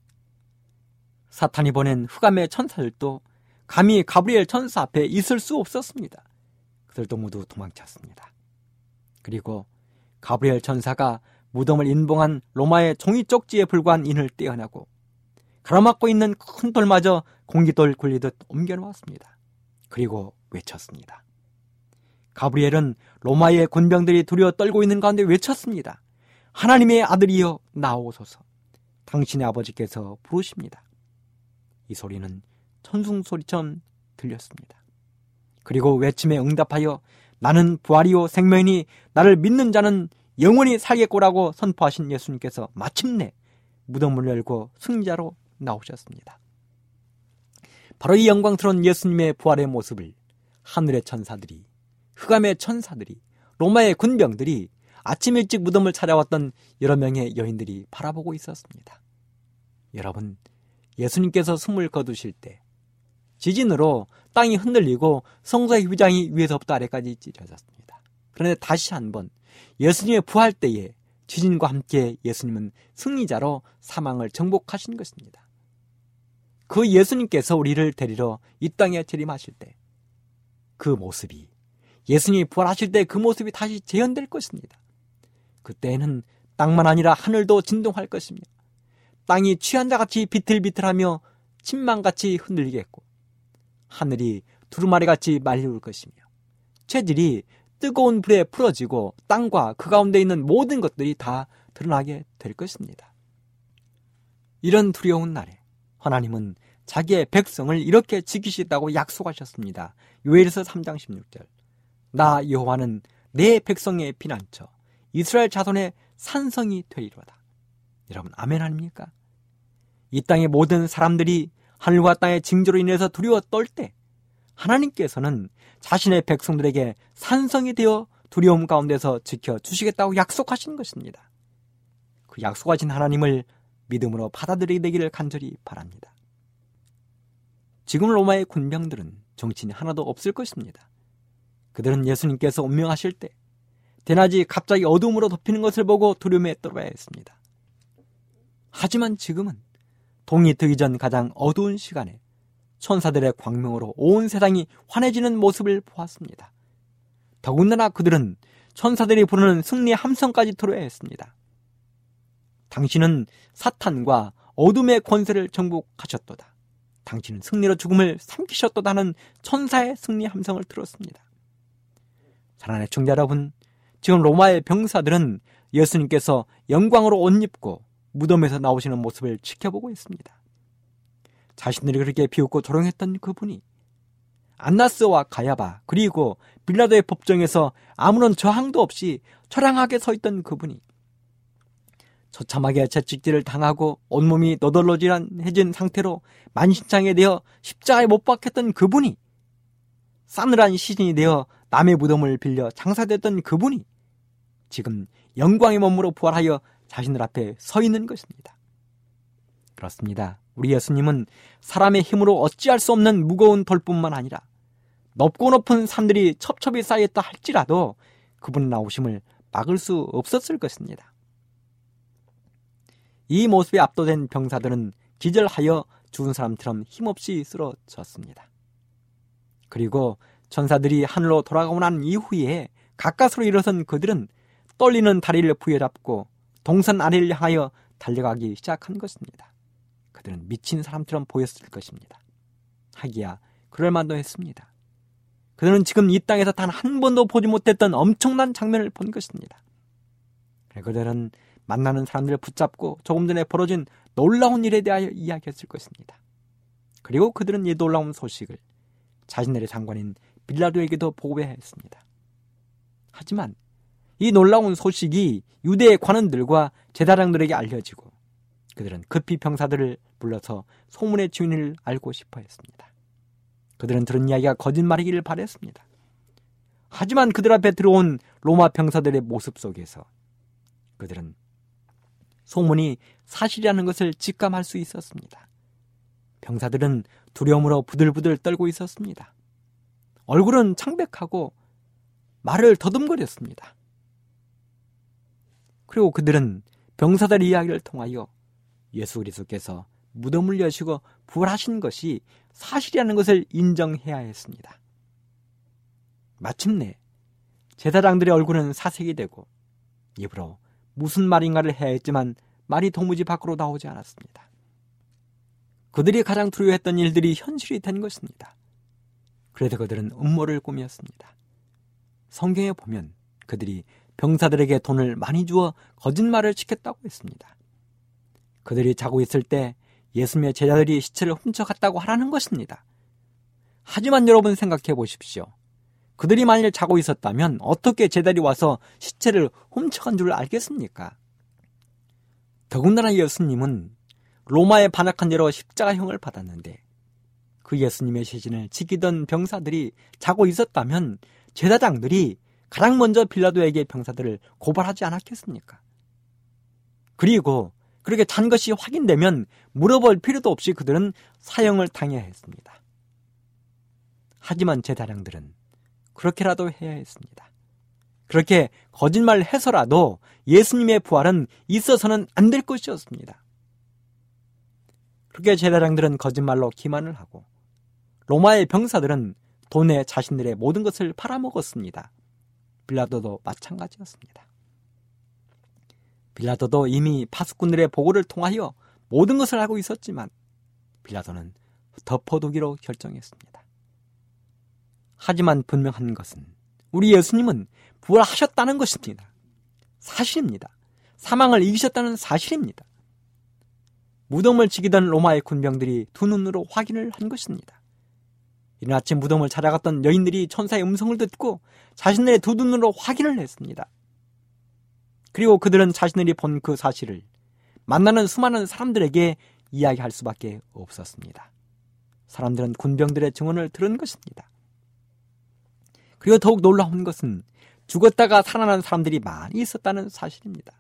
사탄이 보낸 흑암의 천사들도 감히 가브리엘 천사 앞에 있을 수 없었습니다. 그들도 모두 도망쳤습니다. 그리고 가브리엘 천사가 무덤을 인봉한 로마의 종이 쪽지에 불과한 인을 떼어내고 가로막고 있는 큰 돌마저 공기돌 굴리듯 옮겨놓았습니다. 그리고 외쳤습니다. 가브리엘은 로마의 군병들이 두려워 떨고 있는 가운데 외쳤습니다. 하나님의 아들이여 나오소서. 당신의 아버지께서 부르십니다. 이 소리는 천둥소리처럼 들렸습니다. 그리고 외침에 응답하여 나는 부활이요 생명이니 나를 믿는 자는 영원히 살겠고라고 선포하신 예수님께서 마침내 무덤을 열고 승자로 나오셨습니다. 바로 이 영광스러운 예수님의 부활의 모습을 하늘의 천사들이, 흑암의 천사들이, 로마의 군병들이, 아침 일찍 무덤을 찾아왔던 여러 명의 여인들이 바라보고 있었습니다. 여러분, 예수님께서 숨을 거두실 때 지진으로 땅이 흔들리고 성소의 휘장이 위에서부터 아래까지 찢어졌습니다. 그런데 다시 한번 예수님의 부활 때에 지진과 함께 예수님은 승리자로 사망을 정복하신 것입니다. 그 예수님께서 우리를 데리러 이 땅에 재림하실 때 그 모습이, 예수님이 부활하실 때 그 모습이 다시 재현될 것입니다. 그때는 땅만 아니라 하늘도 진동할 것이며 땅이 취한 자같이 비틀비틀하며 침망같이 흔들리겠고 하늘이 두루마리같이 말리울 것이며 재질이 뜨거운 불에 풀어지고 땅과 그 가운데 있는 모든 것들이 다 드러나게 될 것입니다. 이런 두려운 날에 하나님은 자기의 백성을 이렇게 지키시다고 약속하셨습니다. 요엘서 삼 장 십육 절. 나 여호와는 내 백성의 피난처 이스라엘 자손의 산성이 되리로다. 여러분, 아멘 아닙니까? 이 땅의 모든 사람들이 하늘과 땅의 징조로 인해서 두려워 떨 때 하나님께서는 자신의 백성들에게 산성이 되어 두려움 가운데서 지켜주시겠다고 약속하신 것입니다. 그 약속하신 하나님을 믿음으로 받아들이게 되기를 간절히 바랍니다. 지금 로마의 군병들은 정신이 하나도 없을 것입니다. 그들은 예수님께서 운명하실 때 대낮이 갑자기 어둠으로 덮이는 것을 보고 두려움에 떨어야 했습니다. 하지만 지금은 동이 트기 전 가장 어두운 시간에 천사들의 광명으로 온 세상이 환해지는 모습을 보았습니다. 더군다나 그들은 천사들이 부르는 승리의 함성까지 들어야 했습니다. 당신은 사탄과 어둠의 권세를 정복하셨도다. 당신은 승리로 죽음을 삼키셨도다는 천사의 승리 함성을 들었습니다. 사랑하는 청자 여러분, 지금 로마의 병사들은 예수님께서 영광으로 옷 입고 무덤에서 나오시는 모습을 지켜보고 있습니다. 자신들이 그렇게 비웃고 조롱했던 그분이 안나스와 가야바 그리고 빌라도의 법정에서 아무런 저항도 없이 처량하게 서 있던 그분이 처참하게 채찍질을 당하고 온몸이 너덜너질해진 상태로 만신창에 되어 십자가에 못 박혔던 그분이, 싸늘한 시신이 되어 남의 무덤을 빌려 장사됐던 그분이 지금 영광의 몸으로 부활하여 자신들 앞에 서 있는 것입니다. 그렇습니다. 우리 예수님은 사람의 힘으로 어찌할 수 없는 무거운 돌뿐만 아니라 높고 높은 산들이 첩첩이 쌓였다 할지라도 그분의 나오심을 막을 수 없었을 것입니다. 이 모습에 압도된 병사들은 기절하여 죽은 사람처럼 힘없이 쓰러졌습니다. 그리고 천사들이 하늘로 돌아가고 난 이후에 가까스로 일어선 그들은 떨리는 다리를 부여잡고 동산 아래를 향하여 달려가기 시작한 것입니다. 그들은 미친 사람처럼 보였을 것입니다. 하기야 그럴 만도 했습니다. 그들은 지금 이 땅에서 단 한 번도 보지 못했던 엄청난 장면을 본 것입니다. 그들은 만나는 사람들을 붙잡고 조금 전에 벌어진 놀라운 일에 대하여 이야기했을 것입니다. 그리고 그들은 이 놀라운 소식을 자신들의 장관인 빌라도에게도 보고해야 했습니다. 하지만 이 놀라운 소식이 유대의 관원들과 제사장들에게 알려지고 그들은 급히 병사들을 불러서 소문의 주인을 알고 싶어 했습니다. 그들은 들은 이야기가 거짓말이기를 바랬습니다. 하지만 그들 앞에 들어온 로마 병사들의 모습 속에서 그들은 소문이 사실이라는 것을 직감할 수 있었습니다. 병사들은 두려움으로 부들부들 떨고 있었습니다. 얼굴은 창백하고 말을 더듬거렸습니다. 그리고 그들은 병사들의 이야기를 통하여 예수 그리스도께서 무덤을 여시고 부활하신 것이 사실이라는 것을 인정해야 했습니다. 마침내 제사장들의 얼굴은 사색이 되고 입으로 무슨 말인가를 해야 했지만 말이 도무지 밖으로 나오지 않았습니다. 그들이 가장 두려워했던 일들이 현실이 된 것입니다. 그래서 그들은 음모를 꾸몄습니다. 성경에 보면 그들이 병사들에게 돈을 많이 주어 거짓말을 시켰다고 했습니다. 그들이 자고 있을 때 예수님의 제자들이 시체를 훔쳐갔다고 하라는 것입니다. 하지만 여러분 생각해 보십시오. 그들이 만일 자고 있었다면 어떻게 제자들이 와서 시체를 훔쳐간 줄 알겠습니까? 더군다나 예수님은 로마에 반역한 죄로 십자가형을 받았는데 그 예수님의 시신을 지키던 병사들이 자고 있었다면 제사장들이 가장 먼저 빌라도에게 병사들을 고발하지 않았겠습니까? 그리고 그렇게 잔 것이 확인되면 물어볼 필요도 없이 그들은 사형을 당해야 했습니다. 하지만 제사장들은 그렇게라도 해야 했습니다. 그렇게 거짓말을 해서라도 예수님의 부활은 있어서는 안 될 것이었습니다. 그렇게 제사장들은 거짓말로 기만을 하고 로마의 병사들은 돈에 자신들의 모든 것을 팔아먹었습니다. 빌라도도 마찬가지였습니다. 빌라도도 이미 파수꾼들의 보고를 통하여 모든 것을 알고 있었지만 빌라도는 덮어두기로 결정했습니다. 하지만 분명한 것은 우리 예수님은 부활하셨다는 것입니다. 사실입니다. 사망을 이기셨다는 사실입니다. 무덤을 지키던 로마의 군병들이 두 눈으로 확인을 한 것입니다. 이른 아침 무덤을 찾아갔던 여인들이 천사의 음성을 듣고 자신들의 두 눈으로 확인을 했습니다. 그리고 그들은 자신들이 본 그 사실을 만나는 수많은 사람들에게 이야기할 수밖에 없었습니다. 사람들은 군병들의 증언을 들은 것입니다. 그리고 더욱 놀라운 것은 죽었다가 살아난 사람들이 많이 있었다는 사실입니다.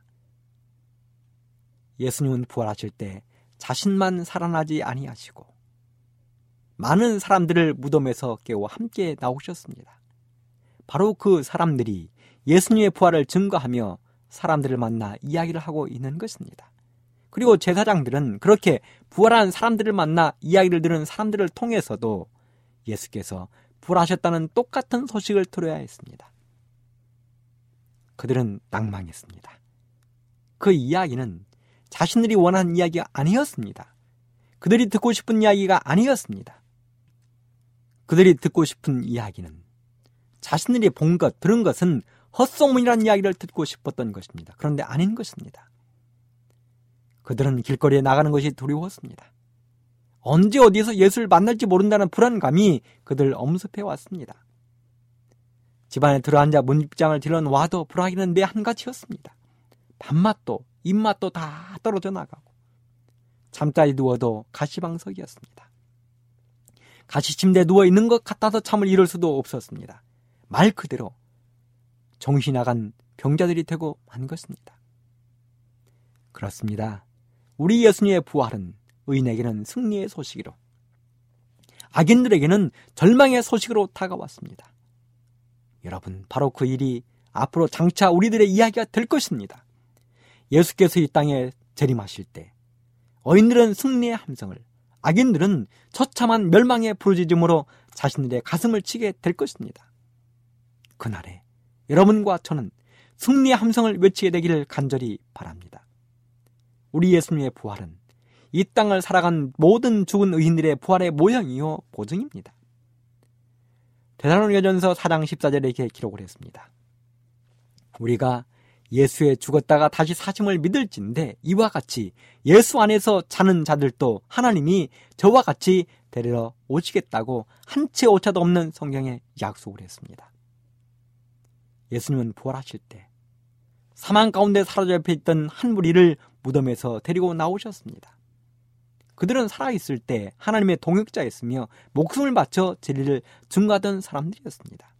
예수님은 부활하실 때 자신만 살아나지 아니하시고 많은 사람들을 무덤에서 깨워 함께 나오셨습니다. 바로 그 사람들이 예수님의 부활을 증거하며 사람들을 만나 이야기를 하고 있는 것입니다. 그리고 제사장들은 그렇게 부활한 사람들을 만나 이야기를 들은 사람들을 통해서도 예수께서 부활하셨다는 똑같은 소식을 들어야 했습니다. 그들은 낭망했습니다. 그 이야기는 자신들이 원하는 이야기가 아니었습니다. 그들이 듣고 싶은 이야기가 아니었습니다. 그들이 듣고 싶은 이야기는 자신들이 본 것, 들은 것은 헛소문이라는 이야기를 듣고 싶었던 것입니다. 그런데 아닌 것입니다. 그들은 길거리에 나가는 것이 두려웠습니다. 언제 어디서 예수를 만날지 모른다는 불안감이 그들 엄습해 왔습니다. 집안에 들어앉아 문빗장을 질러 놔도 불안하기는 내 한 가지였습니다. 밥맛도 입맛도 다 떨어져 나가고 잠자리 누워도 가시방석이었습니다. 가시침대에 누워있는 것 같아서 잠을 이룰 수도 없었습니다. 말 그대로 정신이 나간 병자들이 되고 만 것입니다. 그렇습니다. 우리 예수님의 부활은 의인에게는 승리의 소식으로, 악인들에게는 절망의 소식으로 다가왔습니다. 여러분, 바로 그 일이 앞으로 장차 우리들의 이야기가 될 것입니다. 예수께서 이 땅에 재림하실 때 의인들은 승리의 함성을, 악인들은 처참한 멸망의 부르짖음으로 자신들의 가슴을 치게 될 것입니다. 그날에 여러분과 저는 승리의 함성을 외치게 되기를 간절히 바랍니다. 우리 예수님의 부활은 이 땅을 살아간 모든 죽은 의인들의 부활의 모형이요 보증입니다. 데살로니가전서 사 장 십사 절에 이렇게 기록을 했습니다. 우리가 예수의 죽었다가 다시 사심을 믿을진데 이와 같이 예수 안에서 자는 자들도 하나님이 저와 같이 데리러 오시겠다고 한 채 오차도 없는 성경에 약속을 했습니다. 예수님은 부활하실 때 사망 가운데 사로잡혀 있던 한 무리를 무덤에서 데리고 나오셨습니다. 그들은 살아있을 때 하나님의 동역자였으며 목숨을 바쳐 진리를 증거하던 사람들이었습니다.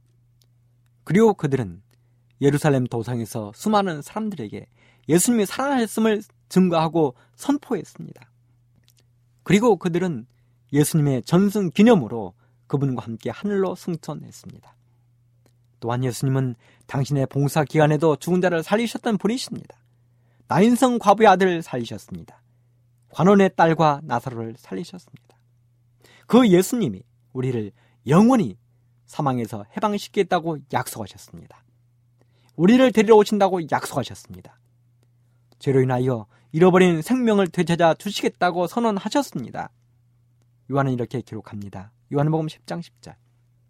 그리고 그들은 예루살렘 도성에서 수많은 사람들에게 예수님이 살아나셨음을 증거하고 선포했습니다. 그리고 그들은 예수님의 전승 기념으로 그분과 함께 하늘로 승천했습니다. 또한 예수님은 당신의 봉사 기간에도 죽은 자를 살리셨던 분이십니다. 나인성 과부의 아들을 살리셨습니다. 관원의 딸과 나사로를 살리셨습니다. 그 예수님이 우리를 영원히 사망에서 해방시키겠다고 약속하셨습니다. 우리를 데리러 오신다고 약속하셨습니다. 죄로 인하여 잃어버린 생명을 되찾아 주시겠다고 선언하셨습니다. 요한은 이렇게 기록합니다. 요한복음 십 장 십 절.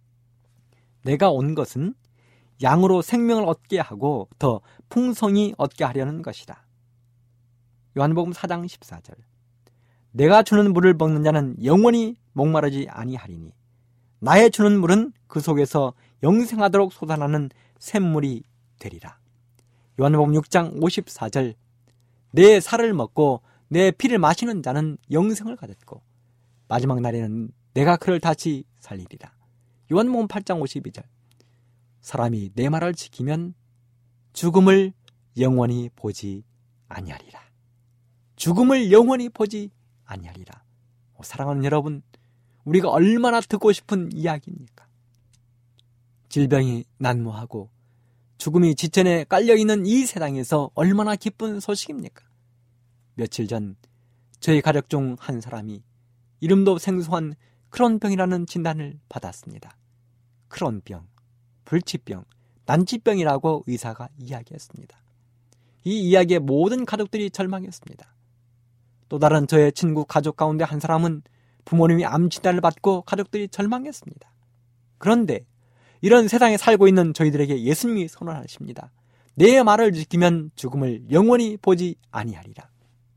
내가 온 것은 양으로 생명을 얻게 하고 더 풍성히 얻게 하려는 것이다. 요한복음 사 장 십사 절. 내가 주는 물을 먹는 자는 영원히 목마르지 아니하리니 나의 주는 물은 그 속에서 영생하도록 솟아나는 샘물이 되리라. 요한복음 육 장 오십사 절. 내 살을 먹고 내 피를 마시는 자는 영생을 가졌고 마지막 날에는 내가 그를 다시 살리리라. 요한복음 팔 장 오십이 절. 사람이 내 말을 지키면 죽음을 영원히 보지 아니하리라. 죽음을 영원히 보지 아니하리라. 사랑하는 여러분, 우리가 얼마나 듣고 싶은 이야기입니까? 질병이 난무하고 죽음이 지천에 깔려있는 이 세상에서 얼마나 기쁜 소식입니까? 며칠 전 저희 가족 중 한 사람이 이름도 생소한 크론병이라는 진단을 받았습니다. 크론병, 불치병, 난치병이라고 의사가 이야기했습니다. 이 이야기에 모든 가족들이 절망했습니다. 또 다른 저의 친구 가족 가운데 한 사람은 부모님이 암 진단을 받고 가족들이 절망했습니다. 그런데 이런 세상에 살고 있는 저희들에게 예수님이 선언하십니다. 내 말을 지키면 죽음을 영원히 보지 아니하리라.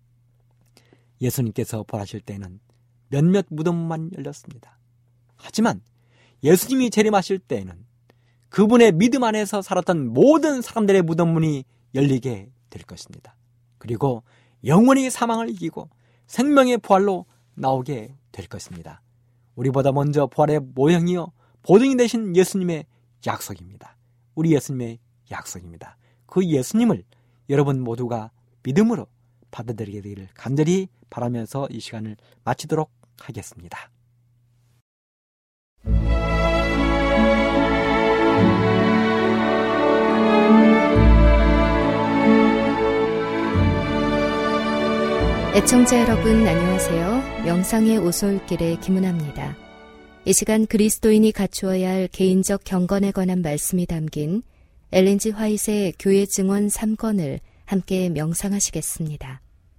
예수님께서 부활하실 때는 몇몇 무덤만 열렸습니다. 하지만 예수님이 재림하실 때에는 그분의 믿음 안에서 살았던 모든 사람들의 무덤문이 열리게 될 것입니다. 그리고 영원히 사망을 이기고 생명의 부활로 나오게 될 것입니다. 우리보다 먼저 부활의 모형이요 보증이 되신 예수님의 약속입니다. 우리 예수님의 약속입니다. 그 예수님을 여러분 모두가 믿음으로 받아들이게 되기를 간절히 바라면서 이 시간을 마치도록 하겠습니다. 애청자 여러분 안녕하세요. 명상의 오솔길의 김은아입니다. 이 시간 그리스도인이 갖추어야 할 개인적 경건에 관한 말씀이 담긴 엘렌 지 화이트의 교회 증언 삼 권을 함께 명상하시겠습니다.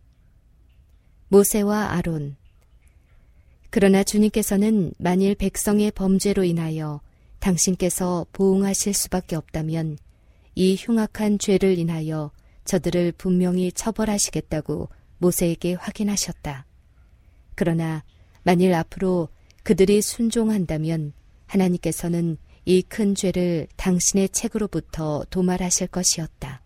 모세와 아론. 그러나 주님께서는 만일 백성의 범죄로 인하여 당신께서 보응하실 수밖에 없다면 이 흉악한 죄를 인하여 저들을 분명히 처벌하시겠다고 모세에게 확인하셨다. 그러나 만일 앞으로 그들이 순종한다면 하나님께서는 이 큰 죄를 당신의 책으로부터 도말하실 것이었다.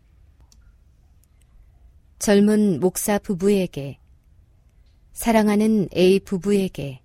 젊은 목사 부부에게, 사랑하는 A 부부에게,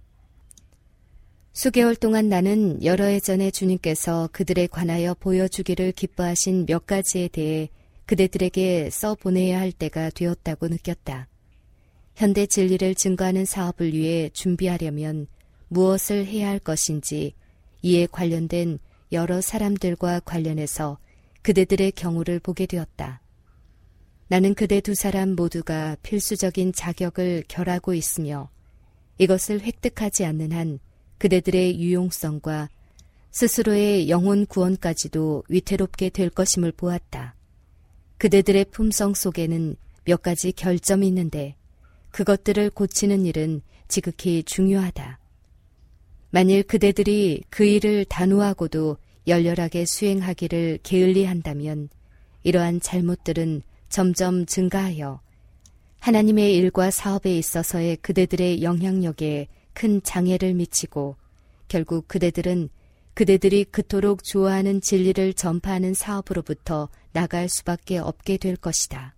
수개월 동안 나는 여러 해 전에 주님께서 그들에 관하여 보여주기를 기뻐하신 몇 가지에 대해 그대들에게 써보내야 할 때가 되었다고 느꼈다. 현대 진리를 증거하는 사업을 위해 준비하려면 무엇을 해야 할 것인지 이에 관련된 여러 사람들과 관련해서 그대들의 경우를 보게 되었다. 나는 그대 두 사람 모두가 필수적인 자격을 결하고 있으며 이것을 획득하지 않는 한 그대들의 유용성과 스스로의 영혼 구원까지도 위태롭게 될 것임을 보았다. 그대들의 품성 속에는 몇 가지 결점이 있는데 그것들을 고치는 일은 지극히 중요하다. 만일 그대들이 그 일을 단호하고도 열렬하게 수행하기를 게을리한다면 이러한 잘못들은 점점 증가하여 하나님의 일과 사업에 있어서의 그대들의 영향력에 큰 장애를 미치고 결국 그대들은 그대들이 그토록 좋아하는 진리를 전파하는 사업으로부터 나갈 수밖에 없게 될 것이다.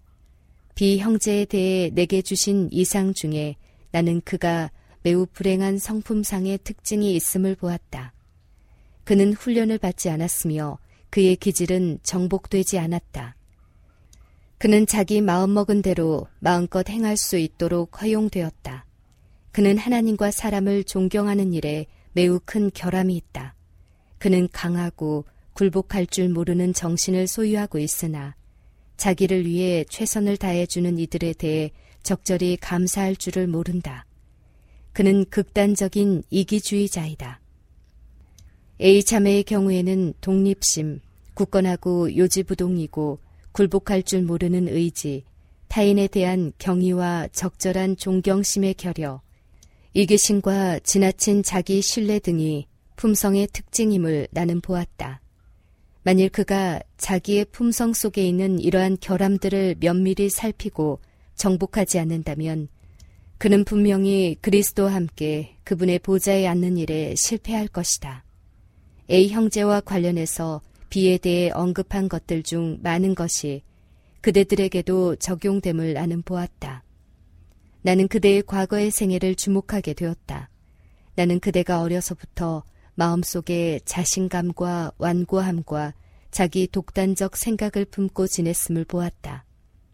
비 형제에 대해 내게 주신 이상 중에 나는 그가 매우 불행한 성품상의 특징이 있음을 보았다. 그는 훈련을 받지 않았으며 그의 기질은 정복되지 않았다. 그는 자기 마음먹은 대로 마음껏 행할 수 있도록 허용되었다. 그는 하나님과 사람을 존경하는 일에 매우 큰 결함이 있다. 그는 강하고 굴복할 줄 모르는 정신을 소유하고 있으나 자기를 위해 최선을 다해주는 이들에 대해 적절히 감사할 줄을 모른다. 그는 극단적인 이기주의자이다. A자매의 경우에는 독립심, 굳건하고 요지부동이고 굴복할 줄 모르는 의지, 타인에 대한 경의와 적절한 존경심의 결여, 이기심과 지나친 자기 신뢰 등이 품성의 특징임을 나는 보았다. 만일 그가 자기의 품성 속에 있는 이러한 결함들을 면밀히 살피고 정복하지 않는다면 그는 분명히 그리스도와 함께 그분의 보좌에 앉는 일에 실패할 것이다. A 형제와 관련해서 B에 대해 언급한 것들 중 많은 것이 그대들에게도 적용됨을 나는 보았다. 나는 그대의 과거의 생애를 주목하게 되었다. 나는 그대가 어려서부터 마음속에 자신감과 완고함과 자기 독단적 생각을 품고 지냈음을 보았다.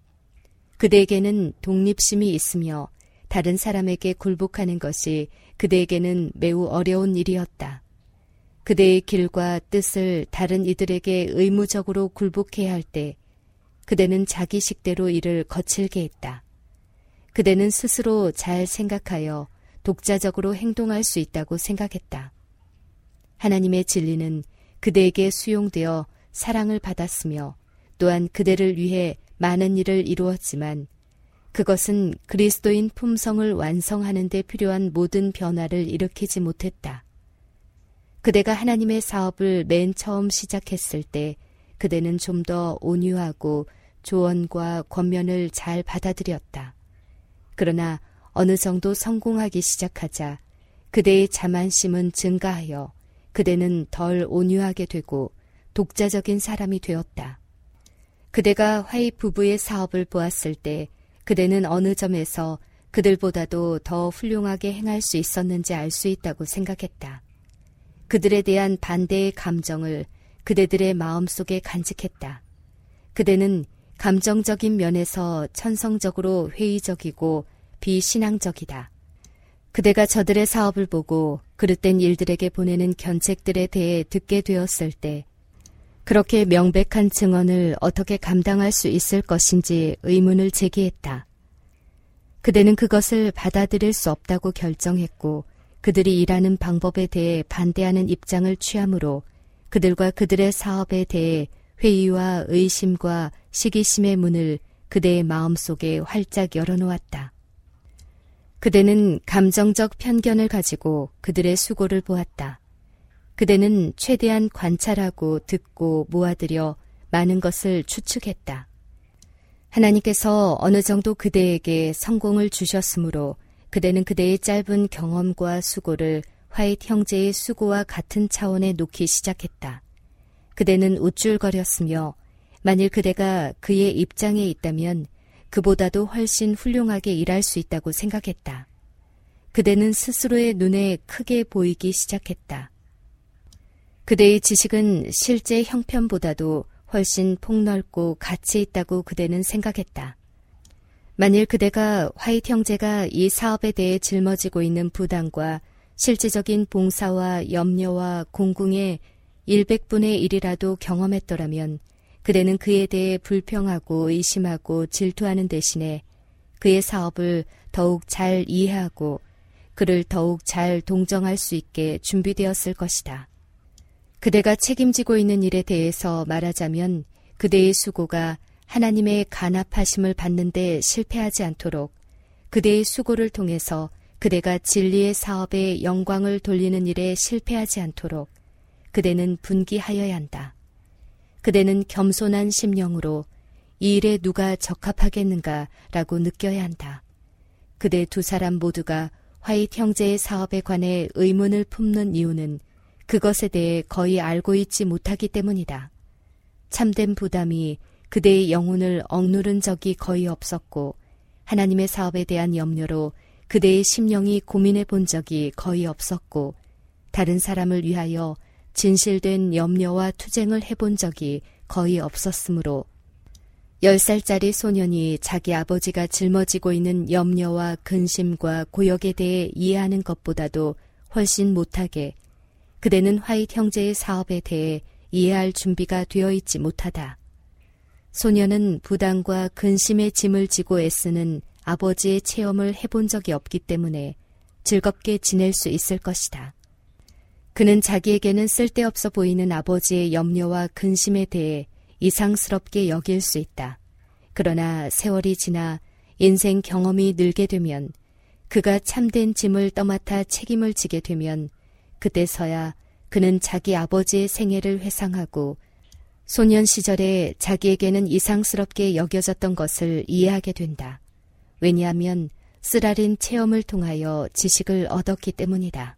그대에게는 독립심이 있으며 다른 사람에게 굴복하는 것이 그대에게는 매우 어려운 일이었다. 그대의 길과 뜻을 다른 이들에게 의무적으로 굴복해야 할 때 그대는 자기 식대로 이를 거칠게 했다. 그대는 스스로 잘 생각하여 독자적으로 행동할 수 있다고 생각했다. 하나님의 진리는 그대에게 수용되어 사랑을 받았으며 또한 그대를 위해 많은 일을 이루었지만 그것은 그리스도인 품성을 완성하는 데 필요한 모든 변화를 일으키지 못했다. 그대가 하나님의 사업을 맨 처음 시작했을 때 그대는 좀 더 온유하고 조언과 권면을 잘 받아들였다. 그러나 어느 정도 성공하기 시작하자 그대의 자만심은 증가하여 그대는 덜 온유하게 되고 독자적인 사람이 되었다. 그대가 화이 부부의 사업을 보았을 때 그대는 어느 점에서 그들보다도 더 훌륭하게 행할 수 있었는지 알 수 있다고 생각했다. 그들에 대한 반대의 감정을 그대들의 마음속에 간직했다. 그대는 감정적인 면에서 천성적으로 회의적이고 비신앙적이다. 그대가 저들의 사업을 보고 그릇된 일들에게 보내는 견책들에 대해 듣게 되었을 때 그렇게 명백한 증언을 어떻게 감당할 수 있을 것인지 의문을 제기했다. 그대는 그것을 받아들일 수 없다고 결정했고 그들이 일하는 방법에 대해 반대하는 입장을 취함으로 그들과 그들의 사업에 대해 회의와 의심과 시기심의 문을 그대의 마음속에 활짝 열어놓았다. 그대는 감정적 편견을 가지고 그들의 수고를 보았다. 그대는 최대한 관찰하고 듣고 모아들여 많은 것을 추측했다. 하나님께서 어느 정도 그대에게 성공을 주셨으므로 그대는 그대의 짧은 경험과 수고를 화이트 형제의 수고와 같은 차원에 놓기 시작했다. 그대는 우쭐거렸으며 만일 그대가 그의 입장에 있다면 그보다도 훨씬 훌륭하게 일할 수 있다고 생각했다. 그대는 스스로의 눈에 크게 보이기 시작했다. 그대의 지식은 실제 형편보다도 훨씬 폭넓고 가치 있다고 그대는 생각했다. 만일 그대가 화이트 형제가 이 사업에 대해 짊어지고 있는 부담과 실질적인 봉사와 염려와 공궁의 일백분의 일이라도 경험했더라면 그대는 그에 대해 불평하고 의심하고 질투하는 대신에 그의 사업을 더욱 잘 이해하고 그를 더욱 잘 동정할 수 있게 준비되었을 것이다. 그대가 책임지고 있는 일에 대해서 말하자면 그대의 수고가 하나님의 간합하심을 받는 데 실패하지 않도록 그대의 수고를 통해서 그대가 진리의 사업에 영광을 돌리는 일에 실패하지 않도록 그대는 분기하여야 한다. 그대는 겸손한 심령으로 이 일에 누가 적합하겠는가라고 느껴야 한다. 그대 두 사람 모두가 화이트 형제의 사업에 관해 의문을 품는 이유는 그것에 대해 거의 알고 있지 못하기 때문이다. 참된 부담이 그대의 영혼을 억누른 적이 거의 없었고 하나님의 사업에 대한 염려로 그대의 심령이 고민해 본 적이 거의 없었고 다른 사람을 위하여 진실된 염려와 투쟁을 해본 적이 거의 없었으므로 열 살짜리 소년이 자기 아버지가 짊어지고 있는 염려와 근심과 고역에 대해 이해하는 것보다도 훨씬 못하게 그대는 화이트 형제의 사업에 대해 이해할 준비가 되어 있지 못하다. 소년은 부담과 근심의 짐을 지고 애쓰는 아버지의 체험을 해본 적이 없기 때문에 즐겁게 지낼 수 있을 것이다. 그는 자기에게는 쓸데없어 보이는 아버지의 염려와 근심에 대해 이상스럽게 여길 수 있다. 그러나 세월이 지나 인생 경험이 늘게 되면 그가 참된 짐을 떠맡아 책임을 지게 되면 그때서야 그는 자기 아버지의 생애를 회상하고 소년 시절에 자기에게는 이상스럽게 여겨졌던 것을 이해하게 된다. 왜냐하면 쓰라린 체험을 통하여 지식을 얻었기 때문이다.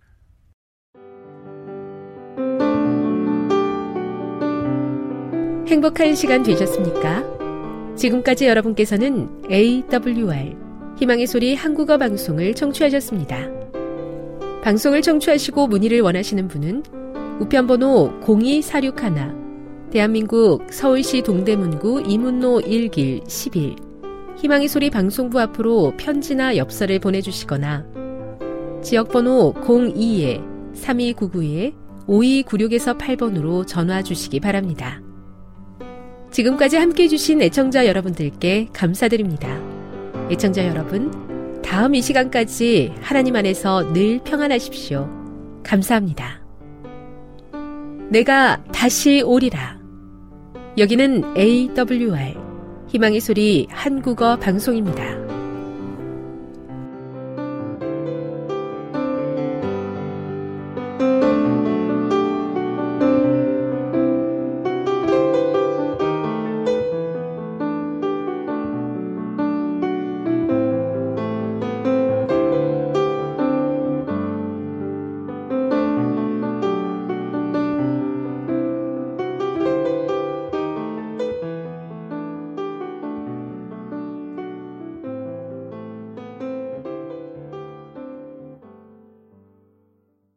행복한 시간 되셨습니까? 지금까지 여러분께서는 에이더블유알 희망의 소리 한국어 방송을 청취하셨습니다. 방송을 청취하시고 문의를 원하시는 분은 우편번호 공이사육일 대한민국 서울시 동대문구 이문로 일 길 십일 희망의 소리 방송부 앞으로 편지나 엽서를 보내주시거나 지역번호 공이 삼이구구 오이구육 팔 번으로 전화 주시기 바랍니다. 지금까지 함께해 주신 애청자 여러분들께 감사드립니다. 애청자 여러분, 다음 이 시간까지 하나님 안에서 늘 평안하십시오. 감사합니다. 내가 다시 오리라. 여기는 에이더블유알 희망의 소리 한국어 방송입니다.